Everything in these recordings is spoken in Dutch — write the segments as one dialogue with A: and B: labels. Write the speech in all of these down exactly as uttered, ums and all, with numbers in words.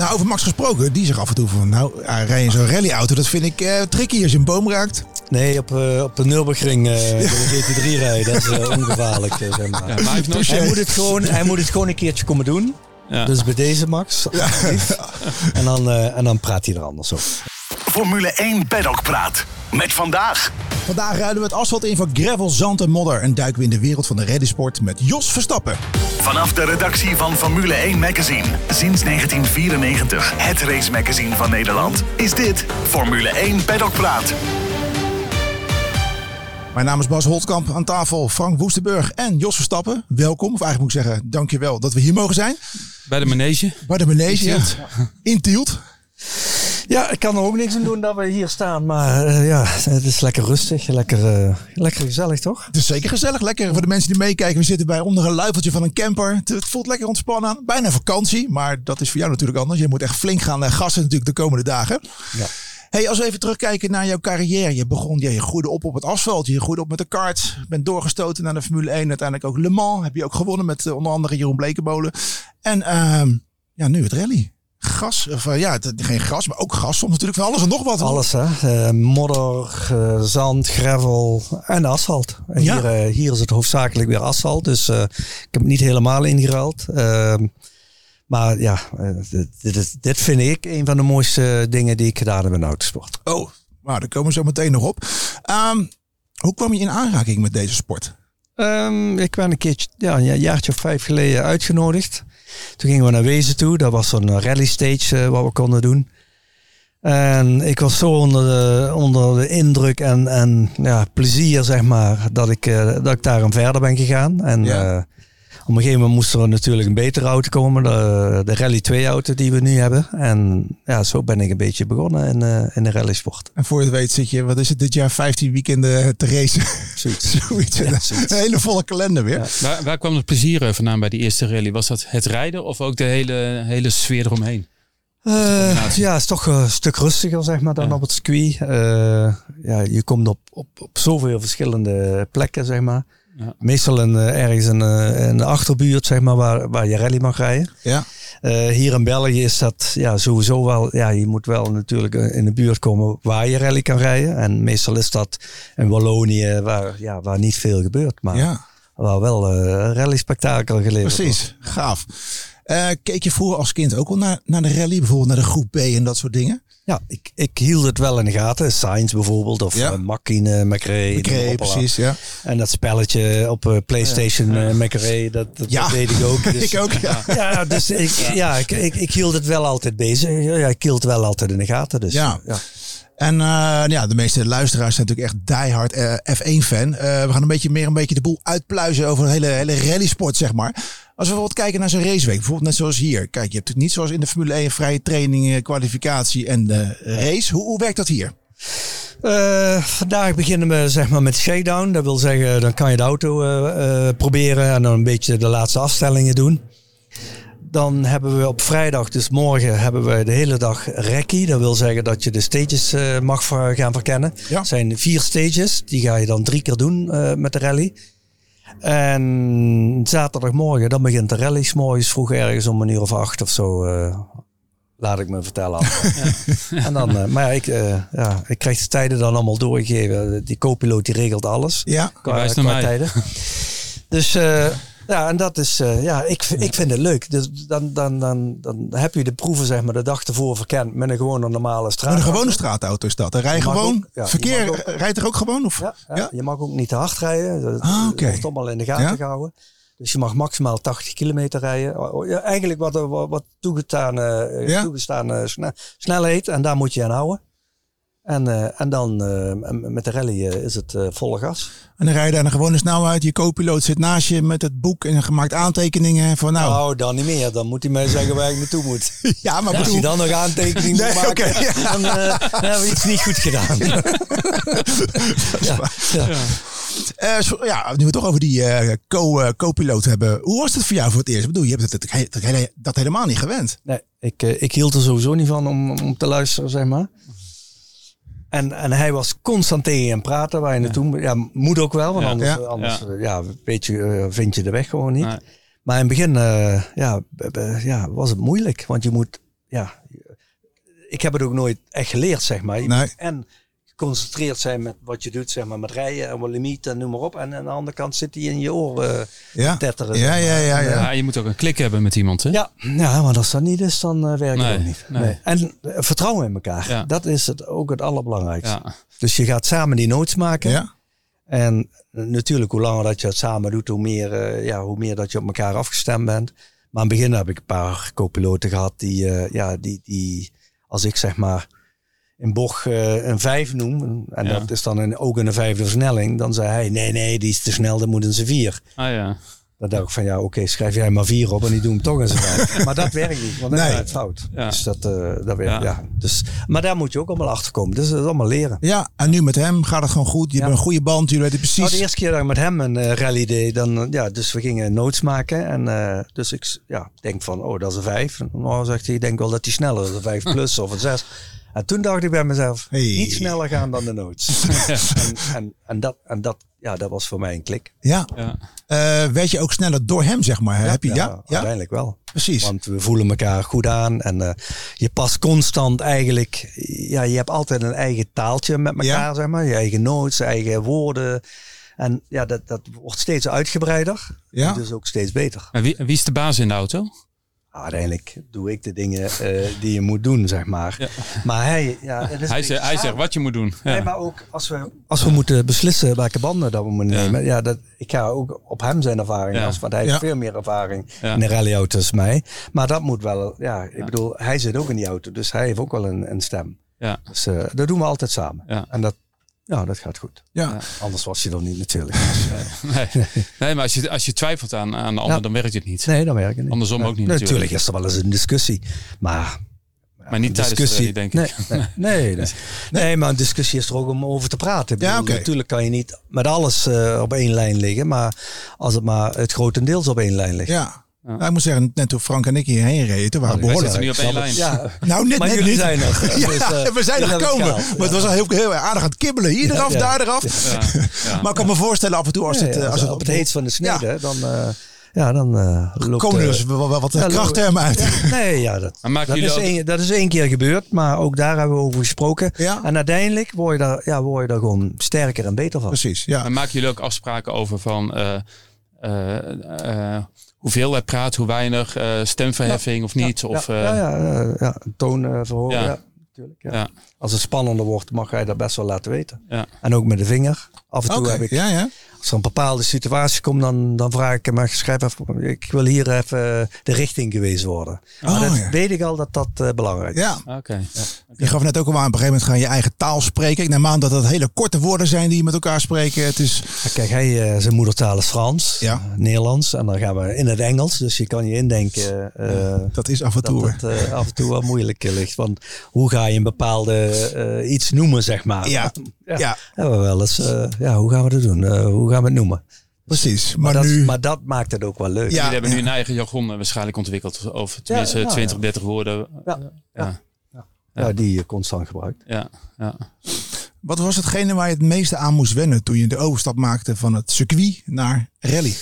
A: Nou, over Max gesproken, die zegt af en toe van, nou, uh, rijden zo'n rallyauto, dat vind ik uh, tricky als je een boom raakt.
B: Nee, op, uh, op de Nürburgring uh, ja. de G T drie rijden, dat is uh, ongevaarlijk. Uh, zeg maar. Ja, maar hij, dus hij, moet het gewoon, hij moet het gewoon een keertje komen doen. Ja. Dus bij deze Max. Ja. En, dan, uh, en dan praat hij er anders over.
C: Formule één Paddock Praat. Met vandaag.
A: Vandaag ruilen we het asfalt in van gravel, zand en modder. En duiken we in de wereld van de rallysport met Jos Verstappen.
C: Vanaf de redactie van Formule één Magazine. Sinds negentien vierennegentig. Het race magazine van Nederland. Is dit Formule één Paddock Praat.
A: Mijn naam is Bas Holtkamp, aan tafel Frank Woestenburg en Jos Verstappen. Welkom, of eigenlijk moet ik zeggen, dankjewel dat we hier mogen zijn.
D: Bij de manege.
A: Bij de manege, in Tielt. Ja. In Tielt.
B: Ja, ik kan er ook niks aan doen dat we hier staan, maar uh, ja, het is lekker rustig, lekker, uh, lekker gezellig toch?
A: Het is zeker gezellig, lekker voor de mensen die meekijken. We zitten bij onder een luifeltje van een camper. Het, het voelt lekker ontspannen aan, bijna vakantie, maar dat is voor jou natuurlijk anders. Je moet echt flink gaan uh, gassen natuurlijk de komende dagen. Ja. Hey, als we even terugkijken naar jouw carrière. Je begon, ja, je groeide op op het asfalt. Je groeide op met de kart. Bent doorgestoten naar de Formule één. Uiteindelijk ook Le Mans. Heb je ook gewonnen met uh, onder andere Jeroen Blekenmolen. En uh, ja, nu het rally. Gas, of uh, ja, het, geen gas, maar ook gas. Soms natuurlijk van alles en nog wat.
B: Alles hè. Uh, modder, uh, zand, gravel en asfalt. En ja. hier, uh, hier is het hoofdzakelijk weer asfalt. Dus uh, ik heb het niet helemaal ingeruild. Uh, Maar ja, dit, dit, dit vind ik een van de mooiste dingen die ik gedaan heb in de autosport.
A: Oh, nou, daar komen we zo meteen nog op. Um, hoe kwam je in aanraking met deze sport?
B: Um, ik ben een keertje, ja, een jaartje of vijf geleden uitgenodigd. Toen gingen we naar Wezen toe. Dat was zo'n rally stage uh, wat we konden doen. En ik was zo onder de, onder de indruk en, en ja, plezier, zeg maar, dat ik, uh, dat ik daar aan verder ben gegaan. En ja. uh, Op een gegeven moment moest er natuurlijk een betere auto komen. De, de Rally twee auto die we nu hebben. En ja, zo ben ik een beetje begonnen in, uh, in de rallysport.
A: En voor je het weet zit je, wat is het, dit jaar vijftien weekenden te racen.
B: Zoiets.
A: zoiets. Ja, zoiets. Een hele volle kalender weer. Ja.
D: Waar, waar kwam het plezier vandaan bij die eerste rally? Was dat het rijden of ook de hele, hele sfeer eromheen?
B: Uh, ja, het is toch een stuk rustiger, zeg maar, dan ja. op het circuit. Uh, ja, je komt op, op, op zoveel verschillende plekken, zeg maar. Ja. Meestal in, uh, ergens in, uh, in de achterbuurt, zeg maar, waar, waar je rally mag rijden. Ja. Uh, hier in België is dat ja, sowieso wel, ja, je moet wel natuurlijk in de buurt komen waar je rally kan rijden. En meestal is dat in Wallonië, waar, ja, waar niet veel gebeurt. Maar ja. waar wel uh, rally spektakel geleverd
A: Precies, wordt. Gaaf. Uh, keek je vroeger als kind ook al naar, naar de rally, bijvoorbeeld naar de groep B en dat soort dingen?
B: Ja, ik, ik hield het wel in de gaten. Sainz bijvoorbeeld, of ja. uh, Makine, McRae.
A: McRae, precies, ja.
B: En dat spelletje op uh, PlayStation ja. uh, McRae, dat, dat, ja. dat deed ik ook. Dus,
A: ik ook, ja.
B: Ja, dus ik, ja, ik, ik, ik hield het wel altijd bezig. Ja, ik hield het wel altijd in de gaten. Dus,
A: ja. ja. En uh, ja, de meeste luisteraars zijn natuurlijk echt diehard uh, F één fan. Uh, we gaan een beetje meer een beetje de boel uitpluizen over een hele, hele rallysport, zeg maar. Als we bijvoorbeeld kijken naar zo'n raceweek, bijvoorbeeld net zoals hier. Kijk, je hebt natuurlijk niet zoals in de Formule één vrije training, kwalificatie en de race. Hoe, hoe werkt dat hier?
B: Uh, vandaag beginnen we zeg maar met shakedown. Dat wil zeggen, dan kan je de auto uh, uh, proberen en dan een beetje de laatste afstellingen doen. Dan hebben we op vrijdag, dus morgen, hebben we de hele dag recce. Dat wil zeggen dat je de stages uh, mag gaan verkennen. Ja. Het zijn vier stages, die ga je dan drie keer doen uh, met de rally. En zaterdagmorgen, dan begint de rally. 's Morgens vroeg ergens om een uur of acht of zo. Uh, laat ik me vertellen. Ja. En dan, uh, maar ja ik, uh, ja, ik krijg de tijden dan allemaal doorgegeven. Die co-piloot die regelt alles.
A: Ja,
B: qua, qua tijden. Dus uh, ja, en dat is, uh, ja, ik, ik vind het leuk. Dus dan, dan, dan, dan heb je de proeven, zeg maar, de dag ervoor verkend met een gewone normale straat.
A: Met een gewone straatauto is dat. Dan rij je gewoon, ook, ja, verkeer ook, rijdt er ook gewoon? Of?
B: Ja, ja, ja, je mag ook niet te hard rijden. Dat ah, okay. wordt allemaal in de gaten ja? gehouden. Dus je mag maximaal tachtig kilometer rijden. Ja, eigenlijk wat, wat, wat toegestaan, uh, ja? toegestaan uh, snelheid. En daar moet je aan houden. En, uh, en dan uh, met de rally uh, is het uh, volle gas.
A: En dan rij je daar een gewone snelheid. Je co-piloot zit naast je met het boek en gemaakt aantekeningen. Van, nou.
B: nou, dan niet meer. Dan moet hij mij zeggen waar ik naartoe moet.
A: Ja, maar
B: ja, als je dan nog aantekeningen nee, moet maken, okay, ja. dan, uh, dan hebben we iets niet goed gedaan.
A: ja. Ja. Ja. Uh, so, ja, nu we het toch over die uh, co, uh, co-piloot hebben. Hoe was het voor jou voor het eerst? Ik bedoel, je hebt het, het, het, het, dat helemaal niet gewend.
B: Nee, ik, uh, ik hield er sowieso niet van om, om te luisteren, zeg maar. En, en hij was constant tegen je aan praten waar je ja. naartoe moet. Ja, moet ook wel, want ja. anders, ja. anders ja. Ja, weet je, uh, vind je de weg gewoon niet. Nee. Maar in het begin uh, ja, b- b- ja, was het moeilijk. Want je moet ja, ik heb het ook nooit echt geleerd, zeg maar. Je
A: Nee.
B: moet en geconcentreerd zijn met wat je doet, zeg maar, met rijden en wat limiet en noem maar op. En aan de andere kant zit hij in je oren uh,
A: Ja.
B: tetteren.
A: Ja,
B: zeg
A: ja,
B: maar.
A: ja,
B: En,
A: ja.
B: uh,
D: Ja, je moet ook een klik hebben met iemand, hè?
B: Ja, ja, maar als dat niet is, dan uh, werkt
D: Nee,
B: het ook niet.
D: nee.
B: Nee. En uh, vertrouwen in elkaar.
D: Ja.
B: Dat is het, ook het allerbelangrijkste.
D: Ja.
B: Dus je gaat samen die notes maken.
A: Ja.
B: En uh, natuurlijk, hoe langer dat je het samen doet, hoe meer, uh, ja, hoe meer dat je op elkaar afgestemd bent. Maar aan het begin heb ik een paar co-piloten gehad die, uh, ja, die, die, als ik zeg maar in bocht uh, een vijf noem, en
D: Ja.
B: dat is dan een, ook een vijfde versnelling, dan zei hij, nee, nee, die is te snel, dan moet een z'n vier.
D: Ah ja.
B: Dan dacht ik van ja, oké, okay, schrijf jij maar vier op en die doen hem toch in zijn vijf. Maar dat werkt niet, want dan
A: Nee.
B: is het fout.
D: Ja.
B: Dus dat, uh, dat werkt,
D: Ja.
B: ja. Dus, maar daar moet je ook allemaal achter komen. Dus dat is allemaal leren.
A: Ja, en nu met hem gaat het gewoon goed. Je
B: Ja.
A: hebt een goede band. Jullie weten precies.
B: Nou, de eerste keer dat ik met hem een uh, rally deed, dan, uh, ja, dus we gingen notes maken. En uh, dus ik ja, denk van, oh, dat is een vijf. En nou, zegt hij, ik denk wel dat hij sneller is, een vijf plus of een zes. En toen dacht ik bij mezelf,
A: Hey.
B: niet sneller gaan dan de notes. en, en, en, dat, en dat, ja, dat was voor mij een klik.
A: Ja.
D: Ja.
A: Uh, werd je ook sneller door hem, zeg maar? Heb je, ja,
B: ja,
A: ja?
B: uiteindelijk wel.
A: Precies.
B: Want we voelen elkaar goed aan. En uh, je past constant eigenlijk. Ja, je hebt altijd een eigen taaltje met elkaar,
A: Ja.
B: zeg maar. Je eigen notes, eigen woorden. En ja, dat, dat wordt steeds uitgebreider.
A: Ja.
B: Dus ook steeds beter.
D: En wie, wie is de baas in de auto?
B: Uiteindelijk doe ik de dingen uh, die je moet doen, zeg maar.
D: Ja.
B: Maar hij... Ja, het is
D: Hij,
B: een
D: zegt,
B: beetje
D: hij zegt
B: samen.
D: wat je moet doen. Ja.
B: Nee, maar ook als we, als we moeten beslissen welke banden dat we moeten
D: Ja.
B: nemen. Ja, dat, ik ga ook op hem zijn ervaring
D: Ja.
B: af. Want hij heeft
A: Ja.
B: veel meer ervaring
D: Ja.
B: in de rallyauto als mij. Maar dat moet wel... Ja, ik bedoel, hij zit ook in die auto. Dus hij heeft ook wel een, een stem.
D: Ja.
B: Dus uh, dat doen we altijd samen.
D: Ja.
B: En dat, ja, dat gaat goed.
A: Ja.
D: Ja.
B: Anders was je er niet natuurlijk.
D: Nee. nee, maar als je, als je twijfelt aan, aan de ander,
B: Ja.
D: dan werkt het niet.
B: Nee, dat werkt niet.
D: Andersom
B: Nee.
D: ook niet
B: Nee,
D: natuurlijk.
B: natuurlijk is er wel eens een discussie. Maar...
D: Maar niet tijdens de rally, denk ik.
B: Nee, nee, nee, nee. nee, maar een discussie is er ook om over te praten. Ik bedoel,
A: Ja, oké.
B: Natuurlijk kan je niet met alles uh, op één lijn liggen. Maar als het maar het grotendeels op één lijn ligt.
A: Ja. Nou, ik moet zeggen, net toen Frank en ik hierheen reden, toen waren we
B: wij
A: behoorlijk.
D: zitten nu op één lijn.
B: Ja,
A: Nou, net,
B: maar
A: net
B: jullie
A: niet.
B: zijn er.
A: Ja,
B: Dus, uh,
A: we zijn er
B: jullie hebben
A: gekomen.
B: het gehaald.
A: Maar het was al heel, heel aardig aan het kibbelen. Hier eraf,
B: ja.
A: daar eraf.
D: Ja. Ja.
A: Maar ik kan me voorstellen af en toe als
B: Ja,
A: het...
B: ja,
A: uh,
B: als
A: als het
B: op het heetst van de snede,
A: Ja.
B: dan, uh, ja, dan uh, loopt...
A: komen er
B: uh,
A: dus wel, wel wat
B: ja,
A: krachttermen uit.
B: Ja, nee, ja, dat,
D: Maar maken
B: dat,
D: jullie
B: is
D: ook-
B: één, dat is één keer gebeurd. Maar ook daar hebben we over gesproken.
A: Ja.
B: En uiteindelijk word je, daar, ja, word je daar gewoon sterker en beter van.
A: Precies, ja.
D: Maar maken jullie ook afspraken over van uh, uh, uh, hoeveel hij praat, hoe weinig, uh, stemverheffing of niet?
B: Ja,
D: of,
B: ja,
D: uh,
B: ja, ja, ja, ja, toon uh, verhogen.
D: Ja.
B: Ja. Natuurlijk, ja.
D: Ja.
B: Als het spannender wordt, mag hij dat best wel laten weten.
D: Ja.
B: En ook met de vinger. Af en toe
A: Oké,
B: heb ik,
A: ja, ja.
B: als er een bepaalde situatie komt, dan, dan vraag ik hem, maar schrijf even, ik wil hier even de richting gewezen worden.
A: Oh,
B: maar dat
A: ja.
B: weet ik al dat dat uh, belangrijk is.
A: Ja,
D: Oké. Okay.
A: je gaf net ook al aan, op een gegeven moment ga je je eigen taal spreken. Ik neem aan dat dat hele korte woorden zijn die je met elkaar spreken. Het is...
B: Kijk, hij, uh, zijn moedertaal is Frans,
A: Ja.
B: uh, Nederlands en dan gaan we in het Engels. Dus je kan je indenken uh,
A: Dat is af en toe.
B: dat het uh, af en toe wel moeilijk ligt. Want hoe ga je een bepaalde uh, iets noemen, zeg maar.
A: Ja,
B: ja.
A: ja.
B: Hebben we wel eens, uh, ja, hoe gaan we dat doen? Uh, hoe gaan we het noemen?
A: Precies.
B: Maar,
A: Maar,
B: dat,
A: nu...
B: maar dat maakt het ook wel leuk.
A: Ja.
D: Jullie hebben nu een eigen jargon uh, waarschijnlijk ontwikkeld. Of tenminste
B: Ja, nou,
D: twintig,
B: ja.
D: dertig woorden.
B: Ja.
D: Ja.
B: Ja. Ja, die je constant gebruikt.
D: Ja. Ja.
A: Wat was hetgene waar je het meeste aan moest wennen toen je de overstap maakte van het circuit naar rally?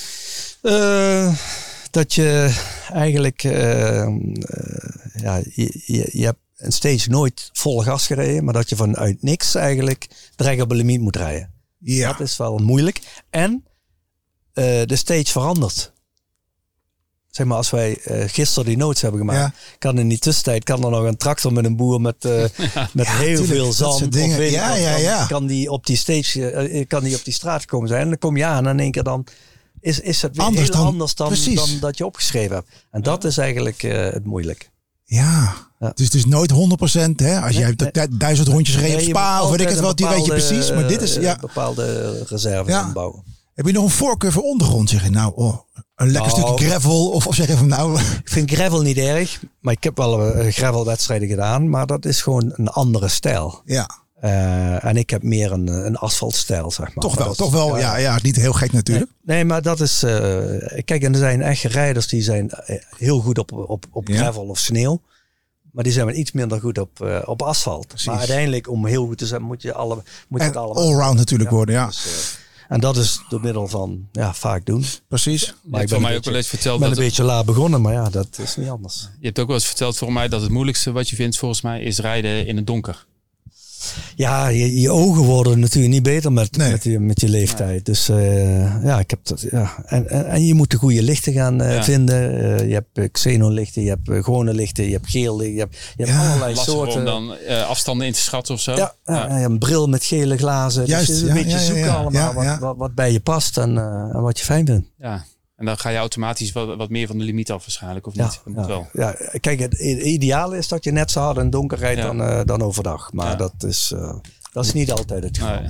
B: Uh, dat je eigenlijk, uh, uh, ja, je, je, je hebt een stage nooit vol gas gereden, maar dat je vanuit niks eigenlijk direct op een limiet moet rijden.
A: Ja.
B: Dat is wel moeilijk. En uh, de stage verandert. Zeg maar, als wij uh, gisteren die notes hebben gemaakt,
A: Ja.
B: kan in die tussentijd kan er nog een tractor met een boer met, uh, met
A: Ja,
B: heel
A: tuurlijk,
B: veel
A: dat
B: zand.
A: soort dingen.
B: Of weet ik
A: Ja,
B: wat,
A: ja,
B: dan
A: ja.
B: Kan die op die stage, uh, kan die op die straat komen zijn. En dan kom je aan en in één keer dan is, is het weer
A: Anders
B: heel
A: dan-
B: anders dan,
A: precies.
B: dan dat je opgeschreven hebt. En dat is eigenlijk uh, het moeilijk.
A: Ja.
B: Ja.
A: Dus het is nooit honderd procent. Hè? Als
B: Nee,
A: jij
B: nee.
A: du- duizend rondjes reed op
B: Nee, je
A: Spa
B: moet
A: of weet ik
B: altijd
A: het wat,
B: een
A: die weet je
B: bepaalde,
A: precies. Maar dit is,
B: uh,
A: ja.
B: bepaalde reserve
A: Ja.
B: inbouwen.
A: Heb je nog een voorkeur voor ondergrond? Zeg je nou, oh, een lekker
B: Nou.
A: stukje gravel? Of, of zeg je van nou...
B: Ik vind gravel niet erg, maar ik heb wel uh, gravelwedstrijden gedaan, maar dat is gewoon een andere stijl.
A: Ja,
B: Uh, en ik heb meer een, een asfaltstijl, zeg maar.
A: toch wel.
B: Dat is-
A: Toch wel. Ja, ja, niet heel gek natuurlijk.
B: Nee, nee, maar dat is... Uh, kijk, en er zijn echt rijders die zijn uh, heel goed op, op, op
A: Ja.
B: gravel of sneeuw. Maar die zijn wel iets minder goed op, uh, op asfalt.
A: Precies.
B: Maar uiteindelijk, om heel goed te zijn, moet je, alle, moet je
A: En
B: het allemaal...
A: allround natuurlijk worden, ja.
B: Dus, uh, En dat is door middel van ja, vaak doen.
A: Precies.
D: Je hebt voor mij ook wel eens verteld
B: Ik ben
D: dat
B: een beetje laat begonnen, maar ja, dat is niet anders.
D: Je hebt ook wel eens verteld voor mij dat het moeilijkste wat je vindt volgens mij is rijden in het donker.
B: Ja, je, je ogen worden natuurlijk niet beter met,
A: Nee.
B: met, je, met je leeftijd. Nee. Dus uh, ja, ik heb dat. Ja. En, en, en je moet de goede lichten gaan uh, ja. vinden. Uh, je hebt uh, xenonlichten, je hebt uh, gewone lichten, je hebt geel licht, je hebt, je hebt ja, allerlei
D: lastig
B: soorten.
D: Om dan uh, afstanden in te schatten of zo.
B: Ja, ja. ja. een bril met gele glazen.
A: Juist,
B: dus je
A: ja,
B: een beetje
A: ja, ja,
B: zoeken
A: ja,
B: allemaal
A: ja, ja.
B: Wat, wat, wat bij je past en, uh, en wat je fijn vindt.
D: Ja. En dan ga je automatisch wat, wat meer van de limiet af waarschijnlijk, of
B: ja,
D: niet? Dat moet
B: ja.
D: wel.
B: Ja, kijk, het ideale is dat je net zo hard in donker rijdt ja. dan, uh, dan overdag. Maar ja. dat, is, uh, dat is niet altijd het geval. Nee.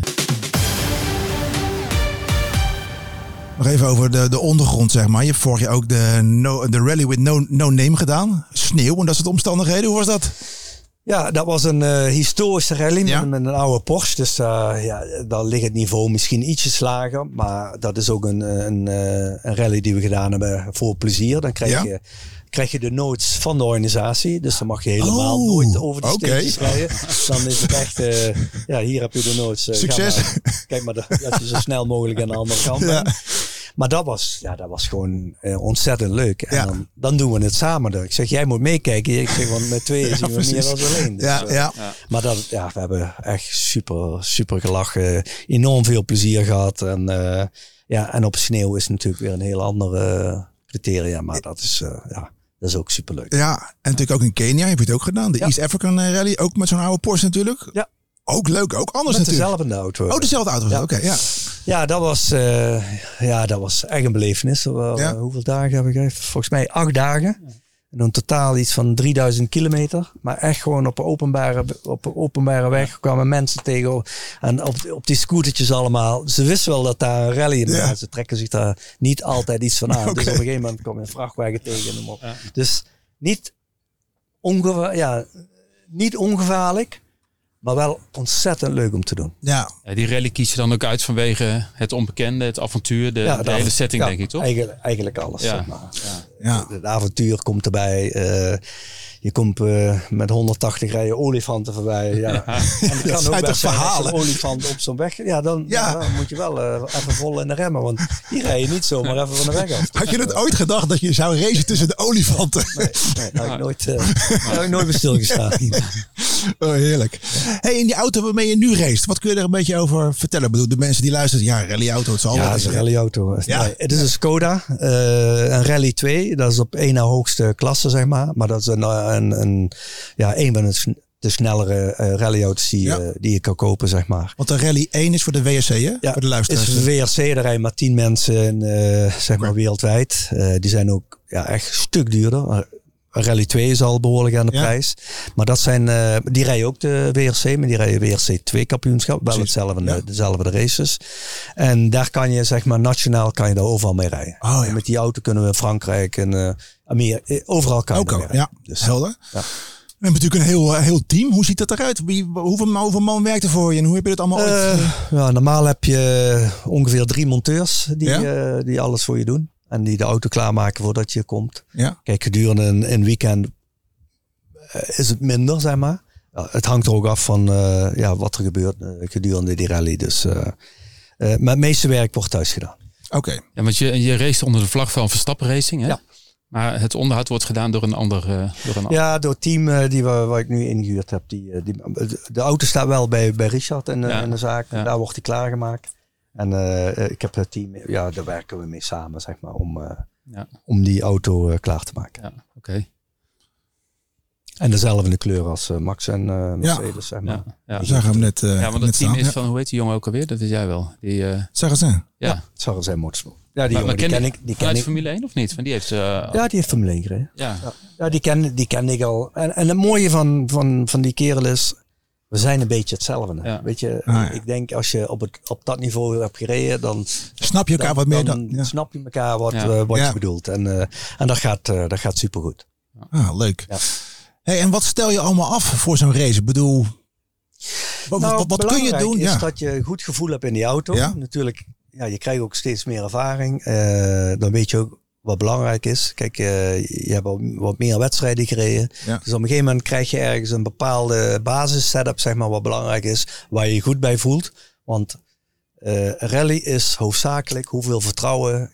A: Nog even over de, de ondergrond, zeg maar. Je hebt vorig jaar ook de, no, de rally with no, no name gedaan. Sneeuw en dat soort omstandigheden. Hoe was dat?
B: Ja, dat was een uh, historische rally ja. met, met een oude Porsche. Dus uh, ja, daar ligt het niveau misschien ietsjes lager. Maar dat is ook een, een, een rally die we gedaan hebben voor plezier. Dan krijg, ja. je, krijg je de notes van de organisatie. Dus dan mag je helemaal oh, nooit over de okay. steentjes rijden. Dan is het echt, uh, ja, hier heb je de notes. Uh,
A: Succes.
B: Maar, kijk maar, dat je zo snel mogelijk aan de andere kant bent. Ja. Maar dat was, ja, dat was gewoon uh, ontzettend leuk. En ja. dan, dan doen we het samen. Ik zeg, jij moet meekijken. Ik zeg, want met tweeën ja, zien we precies. meer dan alleen. Dus,
A: ja,
B: uh,
A: ja.
B: Maar dat, ja, we hebben echt super, super gelachen. Enorm veel plezier gehad. En, uh, ja, en op sneeuw is natuurlijk weer een heel andere uh, criteria. Maar dat is, uh, ja, dat is ook super leuk.
A: Ja, en natuurlijk ook in Kenia heb je het ook gedaan. De ja. East African Rally, ook met zo'n oude Porsche natuurlijk.
B: Ja.
A: Ook leuk, ook anders
B: met
A: natuurlijk.
B: Met dezelfde auto.
A: Oh, dezelfde auto. Ja. Oké, okay, ja.
B: Ja, dat was, uh, ja, dat was echt een belevenis. Uh, ja. Hoeveel dagen heb ik gegeven? Volgens mij acht dagen. Ja. En dan totaal iets van drieduizend kilometer. Maar echt gewoon op een openbare, op een openbare weg kwamen mensen tegen. En op, op die scootertjes allemaal. Ze wisten wel dat daar een rally in was. Ja. Ze trekken zich daar niet altijd iets van aan. Okay. Dus op een gegeven moment kwam je een vrachtwagen tegen hem op. Ja. Dus niet, ongeva- ja, niet ongevaarlijk. Maar wel ontzettend leuk om te doen.
A: Ja.
D: Ja, die rally kies je dan ook uit vanwege het onbekende, het avontuur, de, ja, de hele setting, ja, denk ik, toch?
B: Eigenlijk, eigenlijk alles.
D: Ja.
B: Zeg maar.
A: Ja. Ja.
B: Het avontuur komt erbij. Uh, je komt uh, met honderdtachtig rijen olifanten voorbij. Ja. Ja. En het kan ook best verhalen. Zo'n olifant op zo'n weg. Ja, dan, ja. dan moet je wel uh, even vol in de remmen. Want die rij je niet zomaar even van de weg af.
A: Had je het ooit gedacht dat je zou racen tussen de olifanten?
B: Nee, nee daar heb ik nooit, uh, heb ik nooit bij stilgestaan.
A: Oh, heerlijk. Hey, in die auto waarmee je nu race, wat kun je er een beetje over vertellen? Ik bedoel, de mensen die luisteren, ja, rallyauto, het zal
B: ja, het is een rallyauto. Ja. Nee, het is een Skoda, uh, een Rally twee. Dat is op één na hoogste klasse, zeg maar. Maar dat is een, een, een, ja, een van de, de snellere uh, rallyauto's die, ja. uh, die je kan kopen, zeg maar.
A: Want de Rally één is voor de W R C, hè?
B: Ja,
A: voor de luisteraars.
B: Het is de W R C, daar rijden maar tien mensen, uh, zeg maar, okay. wereldwijd. Uh, die zijn ook ja, echt een stuk duurder. Rally twee is al behoorlijk aan de ja. prijs. Maar dat zijn, uh, die rijden ook de W R C, maar die rijden W R C twee kampioenschap. Wel hetzelfde, ja. dezelfde races. En daar kan je, zeg maar, nationaal kan je daar overal mee rijden.
A: Oh, ja.
B: Met die auto kunnen we in Frankrijk en uh, Amerika, overal kan je
A: ook al,
B: rijden.
A: Ja,
B: dus,
A: helder.
B: Ja.
A: We hebben natuurlijk een heel, heel team. Hoe ziet dat eruit? Wie, hoeveel, hoeveel man werkt er voor je en hoe heb je dat allemaal ooit?
B: Uh, ja, normaal heb je ongeveer drie monteurs die, ja? uh, die alles voor je doen. En die de auto klaarmaken voordat je komt.
A: Ja. Kijk,
B: gedurende een, een weekend uh, is het minder, zeg maar. Ja, het hangt er ook af van uh, ja, wat er gebeurt uh, gedurende die rally. Dus, uh, uh, maar het meeste werk wordt thuis gedaan.
A: Oké. Okay.
D: Ja, want je, je race onder de vlag van Verstappen Racing, hè?
B: Ja.
D: Maar het onderhoud wordt gedaan door een ander. Uh, door een
B: ja, door het team uh, die waar, waar ik nu ingehuurd heb. Die, die, de auto staat wel bij, bij Richard in, ja. in de zaak. Ja. Daar wordt die klaargemaakt. En uh, ik heb het team, ja, daar werken we mee samen, zeg maar, om, uh, ja. om die auto uh, klaar te maken.
D: Ja, oké. Okay.
B: En dezelfde kleur als uh, Max en uh, Mercedes,
A: ja.
B: zeg maar.
D: Ja, ja.
A: We zagen hem net uh,
D: Ja, want het team
A: staan.
D: is van, hoe heet die jongen ook alweer? Dat is jij wel. Die, uh...
A: Sarrazin.
D: Ja.
B: ja, Sarrazin Motorsport. Ja, die
D: maar,
B: jongen,
D: maar
B: die
D: ken
B: ken
D: ik.
B: ik. Die
D: vanuit
B: ken
D: Formule één of niet? Want die heeft... Uh...
B: Ja, die heeft Formule één gereden.
D: Ja.
B: Ja, ja die, ken, die ken ik al. En, en het mooie van, van, van die kerel is, we zijn een beetje hetzelfde. Ja. Weet je, ah, ja. Ik denk als je op, het, op dat niveau hebt gereden, dan
A: snap je elkaar
B: dan,
A: wat meer.
B: Dan,
A: dan ja.
B: snap je elkaar wat,
A: ja.
B: uh, wat
A: ja.
B: je bedoelt. En, uh, en dat gaat, uh, dat gaat supergoed.
A: Ah, leuk.
B: Ja.
A: Hey, en wat stel je allemaal af voor zo'n race? Ik bedoel, wat,
B: nou,
A: wat, wat kun je doen?
B: Is
A: ja.
B: dat je een goed gevoel hebt in die auto.
A: Ja?
B: Natuurlijk, ja, je krijgt ook steeds meer ervaring. Uh, dan weet je ook wat belangrijk is. Kijk, uh, je hebt al wat meer wedstrijden gereden. Ja. Dus op een gegeven moment krijg je ergens een bepaalde basis setup, zeg maar, wat belangrijk is. Waar je je goed bij voelt. Want Uh, rally is hoofdzakelijk hoeveel vertrouwen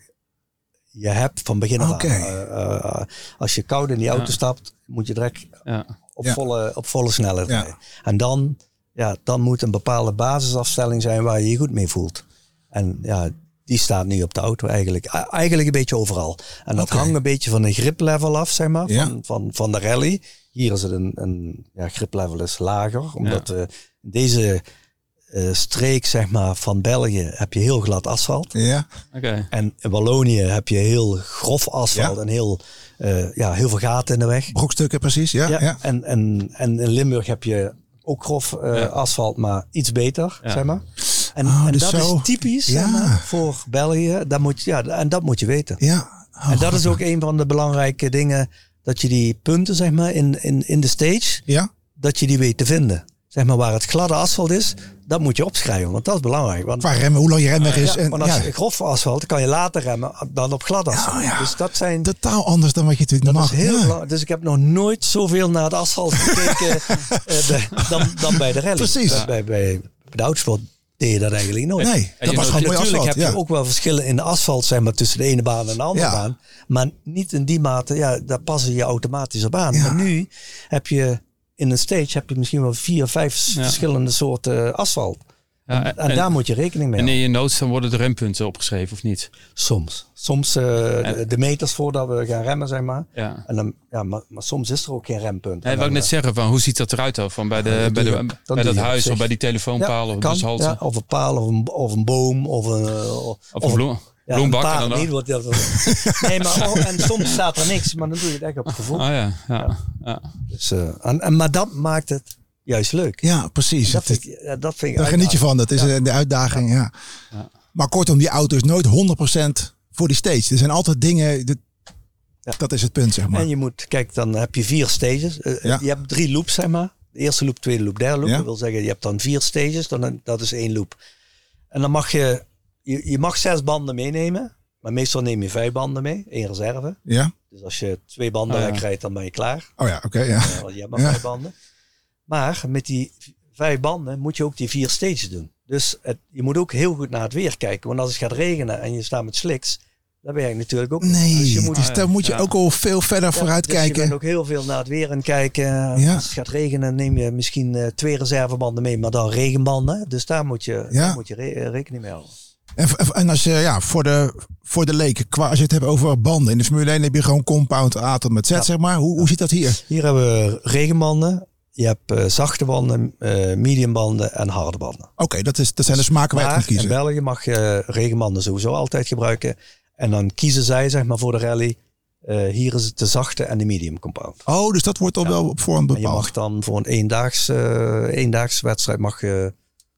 B: je hebt van begin af
A: okay.
B: aan. Uh, uh, als je koud in die auto ja. stapt, moet je direct ja. op, ja. Volle, op volle snelheid rijden. Ja. En dan, ja, dan moet een bepaalde basisafstelling zijn waar je je goed mee voelt. En ja, die staat nu op de auto eigenlijk. Eigenlijk een beetje overal. En dat okay. hangt een beetje van de grip level af, zeg maar, van, ja. van, van de rally. Hier is het een, een ja, grip level is lager, omdat ja. uh, deze uh, streek, zeg maar, van België heb je heel glad asfalt.
A: Ja.
B: Okay. En in Wallonië heb je heel grof asfalt ja. en heel, uh, ja, heel veel gaten in de weg.
A: Brokstukken precies, ja.
B: ja.
A: ja.
B: En, en, en in Limburg heb je ook grof uh, ja. asfalt, maar iets beter, ja. zeg maar. En, oh, en dat zo. is typisch ja. zeg maar, voor België. Dat moet, ja, en dat moet je weten.
A: Ja. Oh,
B: en dat is ook een van de belangrijke dingen, dat je die punten, zeg maar, in, in, in de stage,
A: ja.
B: dat je die weet te vinden. Zeg maar, waar het gladde asfalt is, dat moet je opschrijven, want dat is belangrijk. Want,
A: waar remmen, hoe lang je remweg is.
B: Ja,
A: en,
B: want als
A: ja.
B: je grof asfalt, kan je later remmen dan op glad asfalt.
A: Ja, ja.
B: Dus dat zijn
A: totaal anders dan wat je natuurlijk
B: dat
A: mag.
B: Is heel
A: ja.
B: belangrijk. Dus ik heb nog nooit zoveel naar het asfalt gekeken uh, de, dan, dan bij de rally.
A: Precies.
B: Bij, bij, bij de autosport deed je dat eigenlijk nooit.
A: Nee, dat was gewoon mooi asfalt.
B: Natuurlijk heb je
A: ja.
B: ook wel verschillen in de asfalt, zeg maar, tussen de ene baan en de andere ja. baan. Maar niet in die mate, ja, daar passen je automatisch op aan. Ja. Maar nu heb je in een stage heb je misschien wel vier, vijf ja. verschillende soorten asfalt. Ja, en, en, en daar moet je rekening mee
D: en
B: houden.
D: in je notes dan worden de rempunten opgeschreven of niet?
B: Soms. Soms uh, de, de meters voordat we gaan remmen, zeg maar.
D: Ja.
B: En dan, ja, maar, maar soms is er ook geen rempunt.
D: Ja, wat ik net zeggen, van, hoe ziet dat eruit dan? Van bij, de, ja, bij, de,
B: je,
D: bij dat huis of bij die telefoonpaal ja, of
B: kan,
D: bushalte?
B: Ja, of een paal of een, of een boom of een... Uh,
D: of, of een bloem. Ja, bloembak
B: een
D: en dan
B: niet, wordt dat, nee, maar oh, en soms staat er niks, maar dan doe je het echt op het gevoel.
D: Oh ja, ja. ja. ja.
B: Dus, uh, en, en, maar dat maakt het juist leuk.
A: Ja, precies.
B: Dat vind ik, ja, dat vind ik
A: daar geniet je van. Dat is ja. de uitdaging. Ja. Ja. Ja. Maar kortom, die auto is nooit honderd procent voor die stage. Er zijn altijd dingen. De, ja. Dat is het punt, zeg maar.
B: En je moet, kijk, dan heb je vier stages. Uh, ja. Je hebt drie loops, zeg maar. De eerste loop, tweede loop, derde loop. Ja. Dat wil zeggen, je hebt dan vier stages. Dan, dat is één loop. En dan mag je, je, je mag zes banden meenemen. Maar meestal neem je vijf banden mee. één reserve.
A: Ja.
B: Dus als je twee banden oh, ja. rijdt, dan ben je klaar.
A: Oh ja, oké. Okay, ja.
B: uh, je hebt maar
A: ja.
B: vijf banden. Maar met die vijf banden moet je ook die vier stages doen. Dus het, je moet ook heel goed naar het weer kijken. Want als het gaat regenen en je staat met sliks, dan ben je natuurlijk ook...
A: Nee,
B: dus, je moet,
A: dus daar moet je ja. ook al veel verder ja, vooruit
B: dus
A: kijken.
B: je bent ook heel veel naar het weer aan kijken.
A: Ja.
B: Als het gaat regenen neem je misschien uh, twee reservebanden mee, maar dan regenbanden. Dus daar moet je, ja. daar moet je re- rekening mee houden.
A: En, en als je ja, voor de, voor de leken, als je het hebt over banden. In de Formule één heb je gewoon compound A tot met Z, ja. zeg maar. Hoe, hoe zit dat hier?
B: Hier hebben we regenbanden. Je hebt uh, zachte banden, uh, medium banden en harde banden.
A: Oké, okay, dat, dat zijn de smaken waar je kan kiezen.
B: In België mag je regenbanden sowieso altijd gebruiken. En dan kiezen zij, zeg maar, voor de rally. Uh, hier is het de zachte en de medium compound.
A: Oh, dus dat wordt al ja. wel op voorhand bepaald.
B: En je mag dan voor een eendaags, uh, eendaags wedstrijd mag je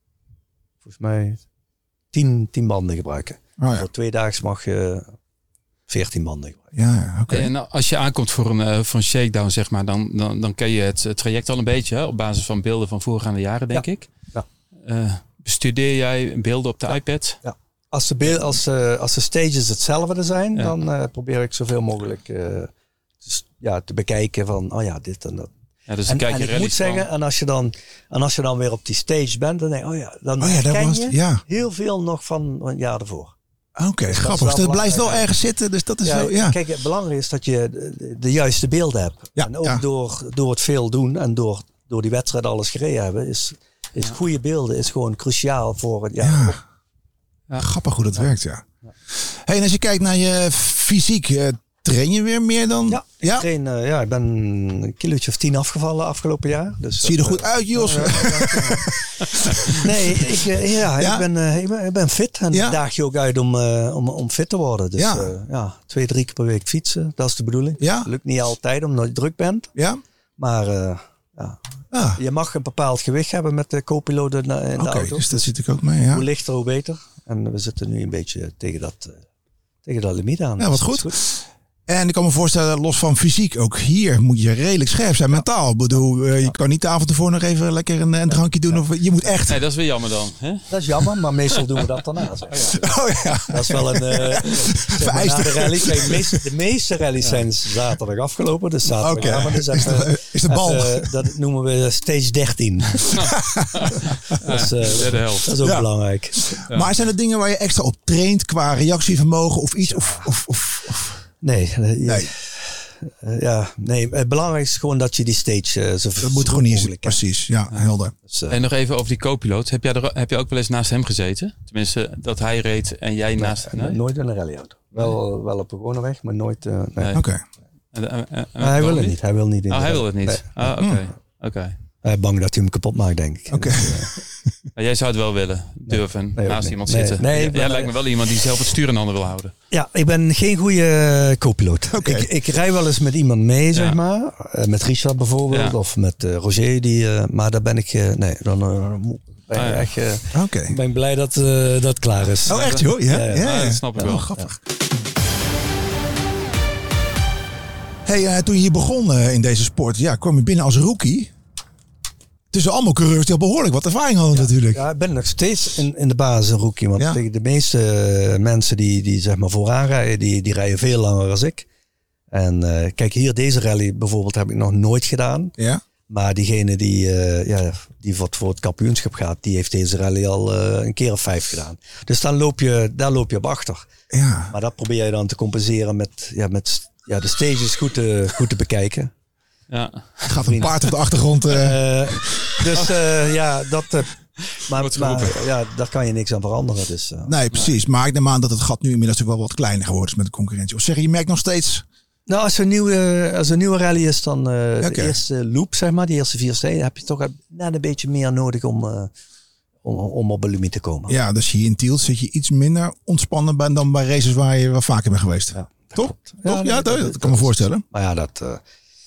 B: volgens mij tien, tien banden gebruiken. Oh, ja. Voor tweedaags mag je veertien banden gebruiken.
A: Ja, oké. Okay.
D: En als je aankomt voor een, uh, voor een shakedown, zeg maar, dan, dan, dan ken je het traject al een beetje, hè, op basis van beelden van voorgaande jaren, denk ja. ik. Ja. Uh, bestudeer jij beelden op de
B: ja.
D: iPad?
B: Ja. Als de, beeld, als, uh, als de stages hetzelfde zijn, ja. dan uh, probeer ik zoveel mogelijk uh, dus, ja, te bekijken van, oh ja, dit en dat.
D: Ja, dus
B: en
D: kijk je
B: en ik moet
D: van...
B: zeggen, en als, je dan, en als je dan weer op die stage bent, dan denk je, oh ja, dan
A: oh ja,
B: ken
A: was,
B: je
A: ja.
B: heel veel nog van een jaar ervoor.
A: Oké, okay, dus grappig. Dat, dus dat blijft wel ergens zitten, dus dat is
B: ja,
A: wel, ja.
B: Kijk, het belangrijke is dat je de, de juiste beelden hebt.
A: Ja,
B: en ook
A: ja.
B: door, door het veel doen en door, door die wedstrijd alles gereden hebben, is, is ja. goede beelden is gewoon cruciaal voor het jaar.
A: Ja. Ja. Grappig hoe dat ja. werkt, ja. ja. Hey, en als je kijkt naar je fysiek, uh, train je weer meer dan?
B: Ja, ik, ja? Train, uh, ja, ik ben een kilootje of tien afgevallen afgelopen jaar. Dus
A: zie je er goed uh, uit, Jos? Uh,
B: nee, ik, uh, ja, ja? Ik, ben, uh, ik, ben, ik ben fit en ja? ik daag je ook uit om, uh, om, om fit te worden. Dus ja. Uh, ja, twee, drie keer per week fietsen, dat is de bedoeling. Ja? Lukt niet altijd omdat je druk bent.
A: Ja?
B: Maar uh, ja. Ah. Je mag een bepaald gewicht hebben met de co-piloot in de
A: okay,
B: auto.
A: Dus dat zit ik ook mee, ja.
B: Hoe lichter, hoe beter. En we zitten nu een beetje tegen dat, uh, tegen dat limiet aan.
A: Ja, wat goed. goed. En ik kan me voorstellen, los van fysiek, ook hier moet je redelijk scherp zijn, mentaal. Ik bedoel, uh, je kan niet de avond ervoor nog even lekker een, een drankje doen. Of, je moet echt...
D: Nee, dat is weer jammer dan. Hè?
B: Dat is jammer, maar meestal doen we dat daarna. Zeg.
A: Oh ja.
B: Dat is wel een... Uh, Vereiste. De, rally, kijk, de, meeste, de meeste rallies zijn zaterdag afgelopen. Dus zaterdag
A: okay.
B: dus
A: is, de, is de bal.
B: Even, dat noemen we stage dertien. dat, is, uh,
D: de helft.
B: dat is ook
A: ja.
B: belangrijk.
A: Ja. Maar zijn er dingen waar je extra op traint qua reactievermogen of iets? Of, of, of, of...
B: Nee. Je,
A: nee.
B: Uh, ja, nee. Het belangrijkste is gewoon dat je die stage uh, zo
A: dat moet gewoon niet eens. Precies, ja, helder.
D: Dus, uh, en nog even over die co-piloot. Heb, jij er, heb je ook wel eens naast hem gezeten? Tenminste, dat hij reed en jij nee, naast...
B: Nee? Nooit in een rallyauto. Wel, wel op een gewone weg, maar nooit... Uh, nee.
A: nee. Oké.
B: Okay. Uh, uh, uh, hij wil het niet. Hij wil niet in
D: oh, hij wil het niet?
B: Nee.
D: Ah, oké. Okay. Okay.
B: Hij is bang dat hij hem kapot maakt, denk ik.
A: Oké. Okay.
D: Maar jij zou het wel willen, durven, nee, nee, naast nee. iemand
B: nee,
D: zitten.
B: Nee,
D: jij
B: ben,
D: lijkt me wel iemand die zelf het stuur in handen wil houden.
B: Ja, ik ben geen goede co-piloot.
A: Okay.
B: Ik, ik rij wel eens met iemand mee, zeg ja. maar. Uh, met Richard bijvoorbeeld, ja. of met uh, Roger. Die, uh, maar daar ben ik, uh, nee, dan uh, ben ik ah, ja. echt, uh,
A: okay.
B: ben blij dat uh, dat klaar is.
A: Oh echt joh? Ja, ja, ja.
D: ja, ja. dat snap ik
A: ja,
D: wel.
A: Grappig. Ja. Hey, uh, toen je hier begon uh, in deze sport, ja, kwam je binnen als rookie. Tussen allemaal coureurs die al behoorlijk wat ervaring hadden
B: ja,
A: natuurlijk.
B: Ja, ik ben nog steeds in, in de basis een rookie. Want ja. tegen de meeste uh, mensen die, die zeg maar vooraan rijden, die, die rijden veel langer dan ik. En uh, kijk, hier deze rally bijvoorbeeld heb ik nog nooit gedaan.
A: Ja.
B: Maar diegene die, uh, ja, die voor, het, voor het kampioenschap gaat, die heeft deze rally al uh, een keer of vijf gedaan. Dus dan loop je, daar loop je op achter.
A: Ja.
B: Maar dat probeer je dan te compenseren met, ja, met ja, de stages goed te, goed te bekijken.
D: Ja.
A: Het gaat een paard op de achtergrond. Uh.
B: Uh, dus uh, ja, dat... Uh, maar, maar ja, daar kan je niks aan veranderen. Dus, uh,
A: nee, precies. Maar ik neem aan dat het gat nu inmiddels wel wat kleiner geworden is met de concurrentie. Of zeg je, je merkt nog steeds...
B: Nou, als er een nieuwe, als er een nieuwe rally is, dan uh, okay. de eerste loop, zeg maar, die eerste vier steden, heb je toch net een beetje meer nodig om, uh, om, om op een limiet te komen.
A: Ja, dus hier in Tielt zit je iets minder ontspannen bij, dan bij races waar je wel vaker bent geweest. Ja, toch? Toch? Ja, ja, dat, dat, dat, dat kan me voorstellen.
B: Maar ja, dat... Uh,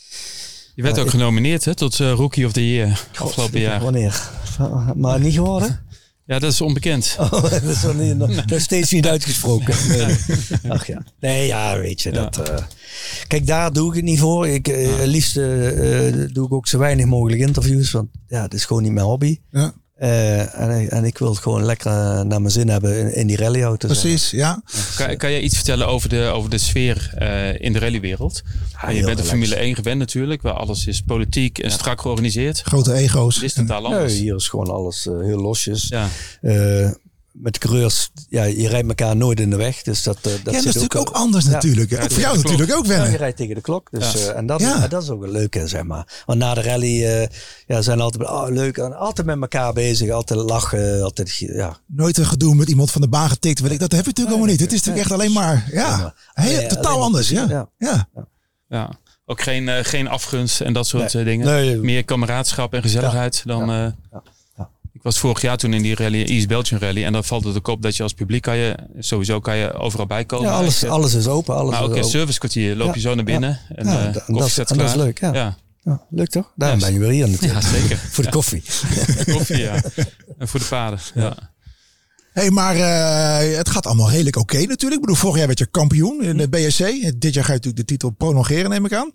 D: je werd ook ik, genomineerd hè, tot uh, Rookie of the Year afgelopen jaar.
B: Wanneer? Maar niet geworden?
D: Ja, dat is onbekend.
B: Oh, dat is nog niet, nog, dat is steeds niet uitgesproken. Nee. Ach ja. Nee, ja, weet je. Ja. Dat, uh, kijk, daar doe ik het niet voor. Ik, uh, ja. liefst uh, doe ik ook zo weinig mogelijk interviews. Want ja, het is gewoon niet mijn hobby. Ja. Uh, en, en ik wil het gewoon lekker naar mijn zin hebben in, in die rallyauto.
A: Precies, ja.
D: Kan, kan jij iets vertellen over de, over de sfeer uh, in de rallywereld? Ja, je bent de Formule één gewend natuurlijk, waar alles is politiek en ja. strak georganiseerd.
A: Grote ego's.
D: Is het totaal anders?
B: Nee, hier is gewoon alles uh, heel losjes. Ja. Uh, met coureurs, ja, je rijdt elkaar nooit in de weg. Dus dat, uh, dat
A: ja, dat is
B: zit
A: natuurlijk ook,
B: ook
A: anders
B: ja,
A: natuurlijk. Ja, voor jou natuurlijk klok. ook wennen.
B: Ja, je rijdt tegen de klok. Dus, ja. uh, en dat,
A: ja.
B: uh, dat is ook een leuke, zeg maar. Want na de rally uh, ja, zijn altijd oh, leuk. En altijd met elkaar bezig. Altijd lachen. Altijd, ja.
A: Nooit een gedoe met iemand van de baan getikt. Dat heb je natuurlijk nee, allemaal niet. Het is natuurlijk nee, echt alleen maar, ja, ja maar, heel, nee, totaal anders. Ja. Ja. Ja.
D: Ja. ja. Ook geen, uh, geen afgunst en dat soort nee. dingen.
B: Nee.
D: Meer kameraadschap en gezelligheid ja. dan... Uh, ja. Ik was vorig jaar toen in die rally, East Belgian Rally. En dan valt het ook op dat je als publiek kan je, sowieso kan je overal bij komen.
B: Ja, alles, alles is open. Alles
D: maar ook in servicekwartier loop je ja, zo naar binnen. Ja, en, ja, uh,
B: en, dat is, en dat is leuk. Ja. Ja. Ja, leuk toch? Daarom ja, ben je weer hier natuurlijk.
D: Ja, zeker.
B: Voor de koffie.
D: De koffie, ja. En voor de paarden. Ja. Ja.
A: Hé, hey, maar uh, het gaat allemaal redelijk oké okay, natuurlijk. Ik bedoel, vorig jaar werd je kampioen in de B S C. Dit jaar ga je natuurlijk de titel prolongeren, neem ik aan.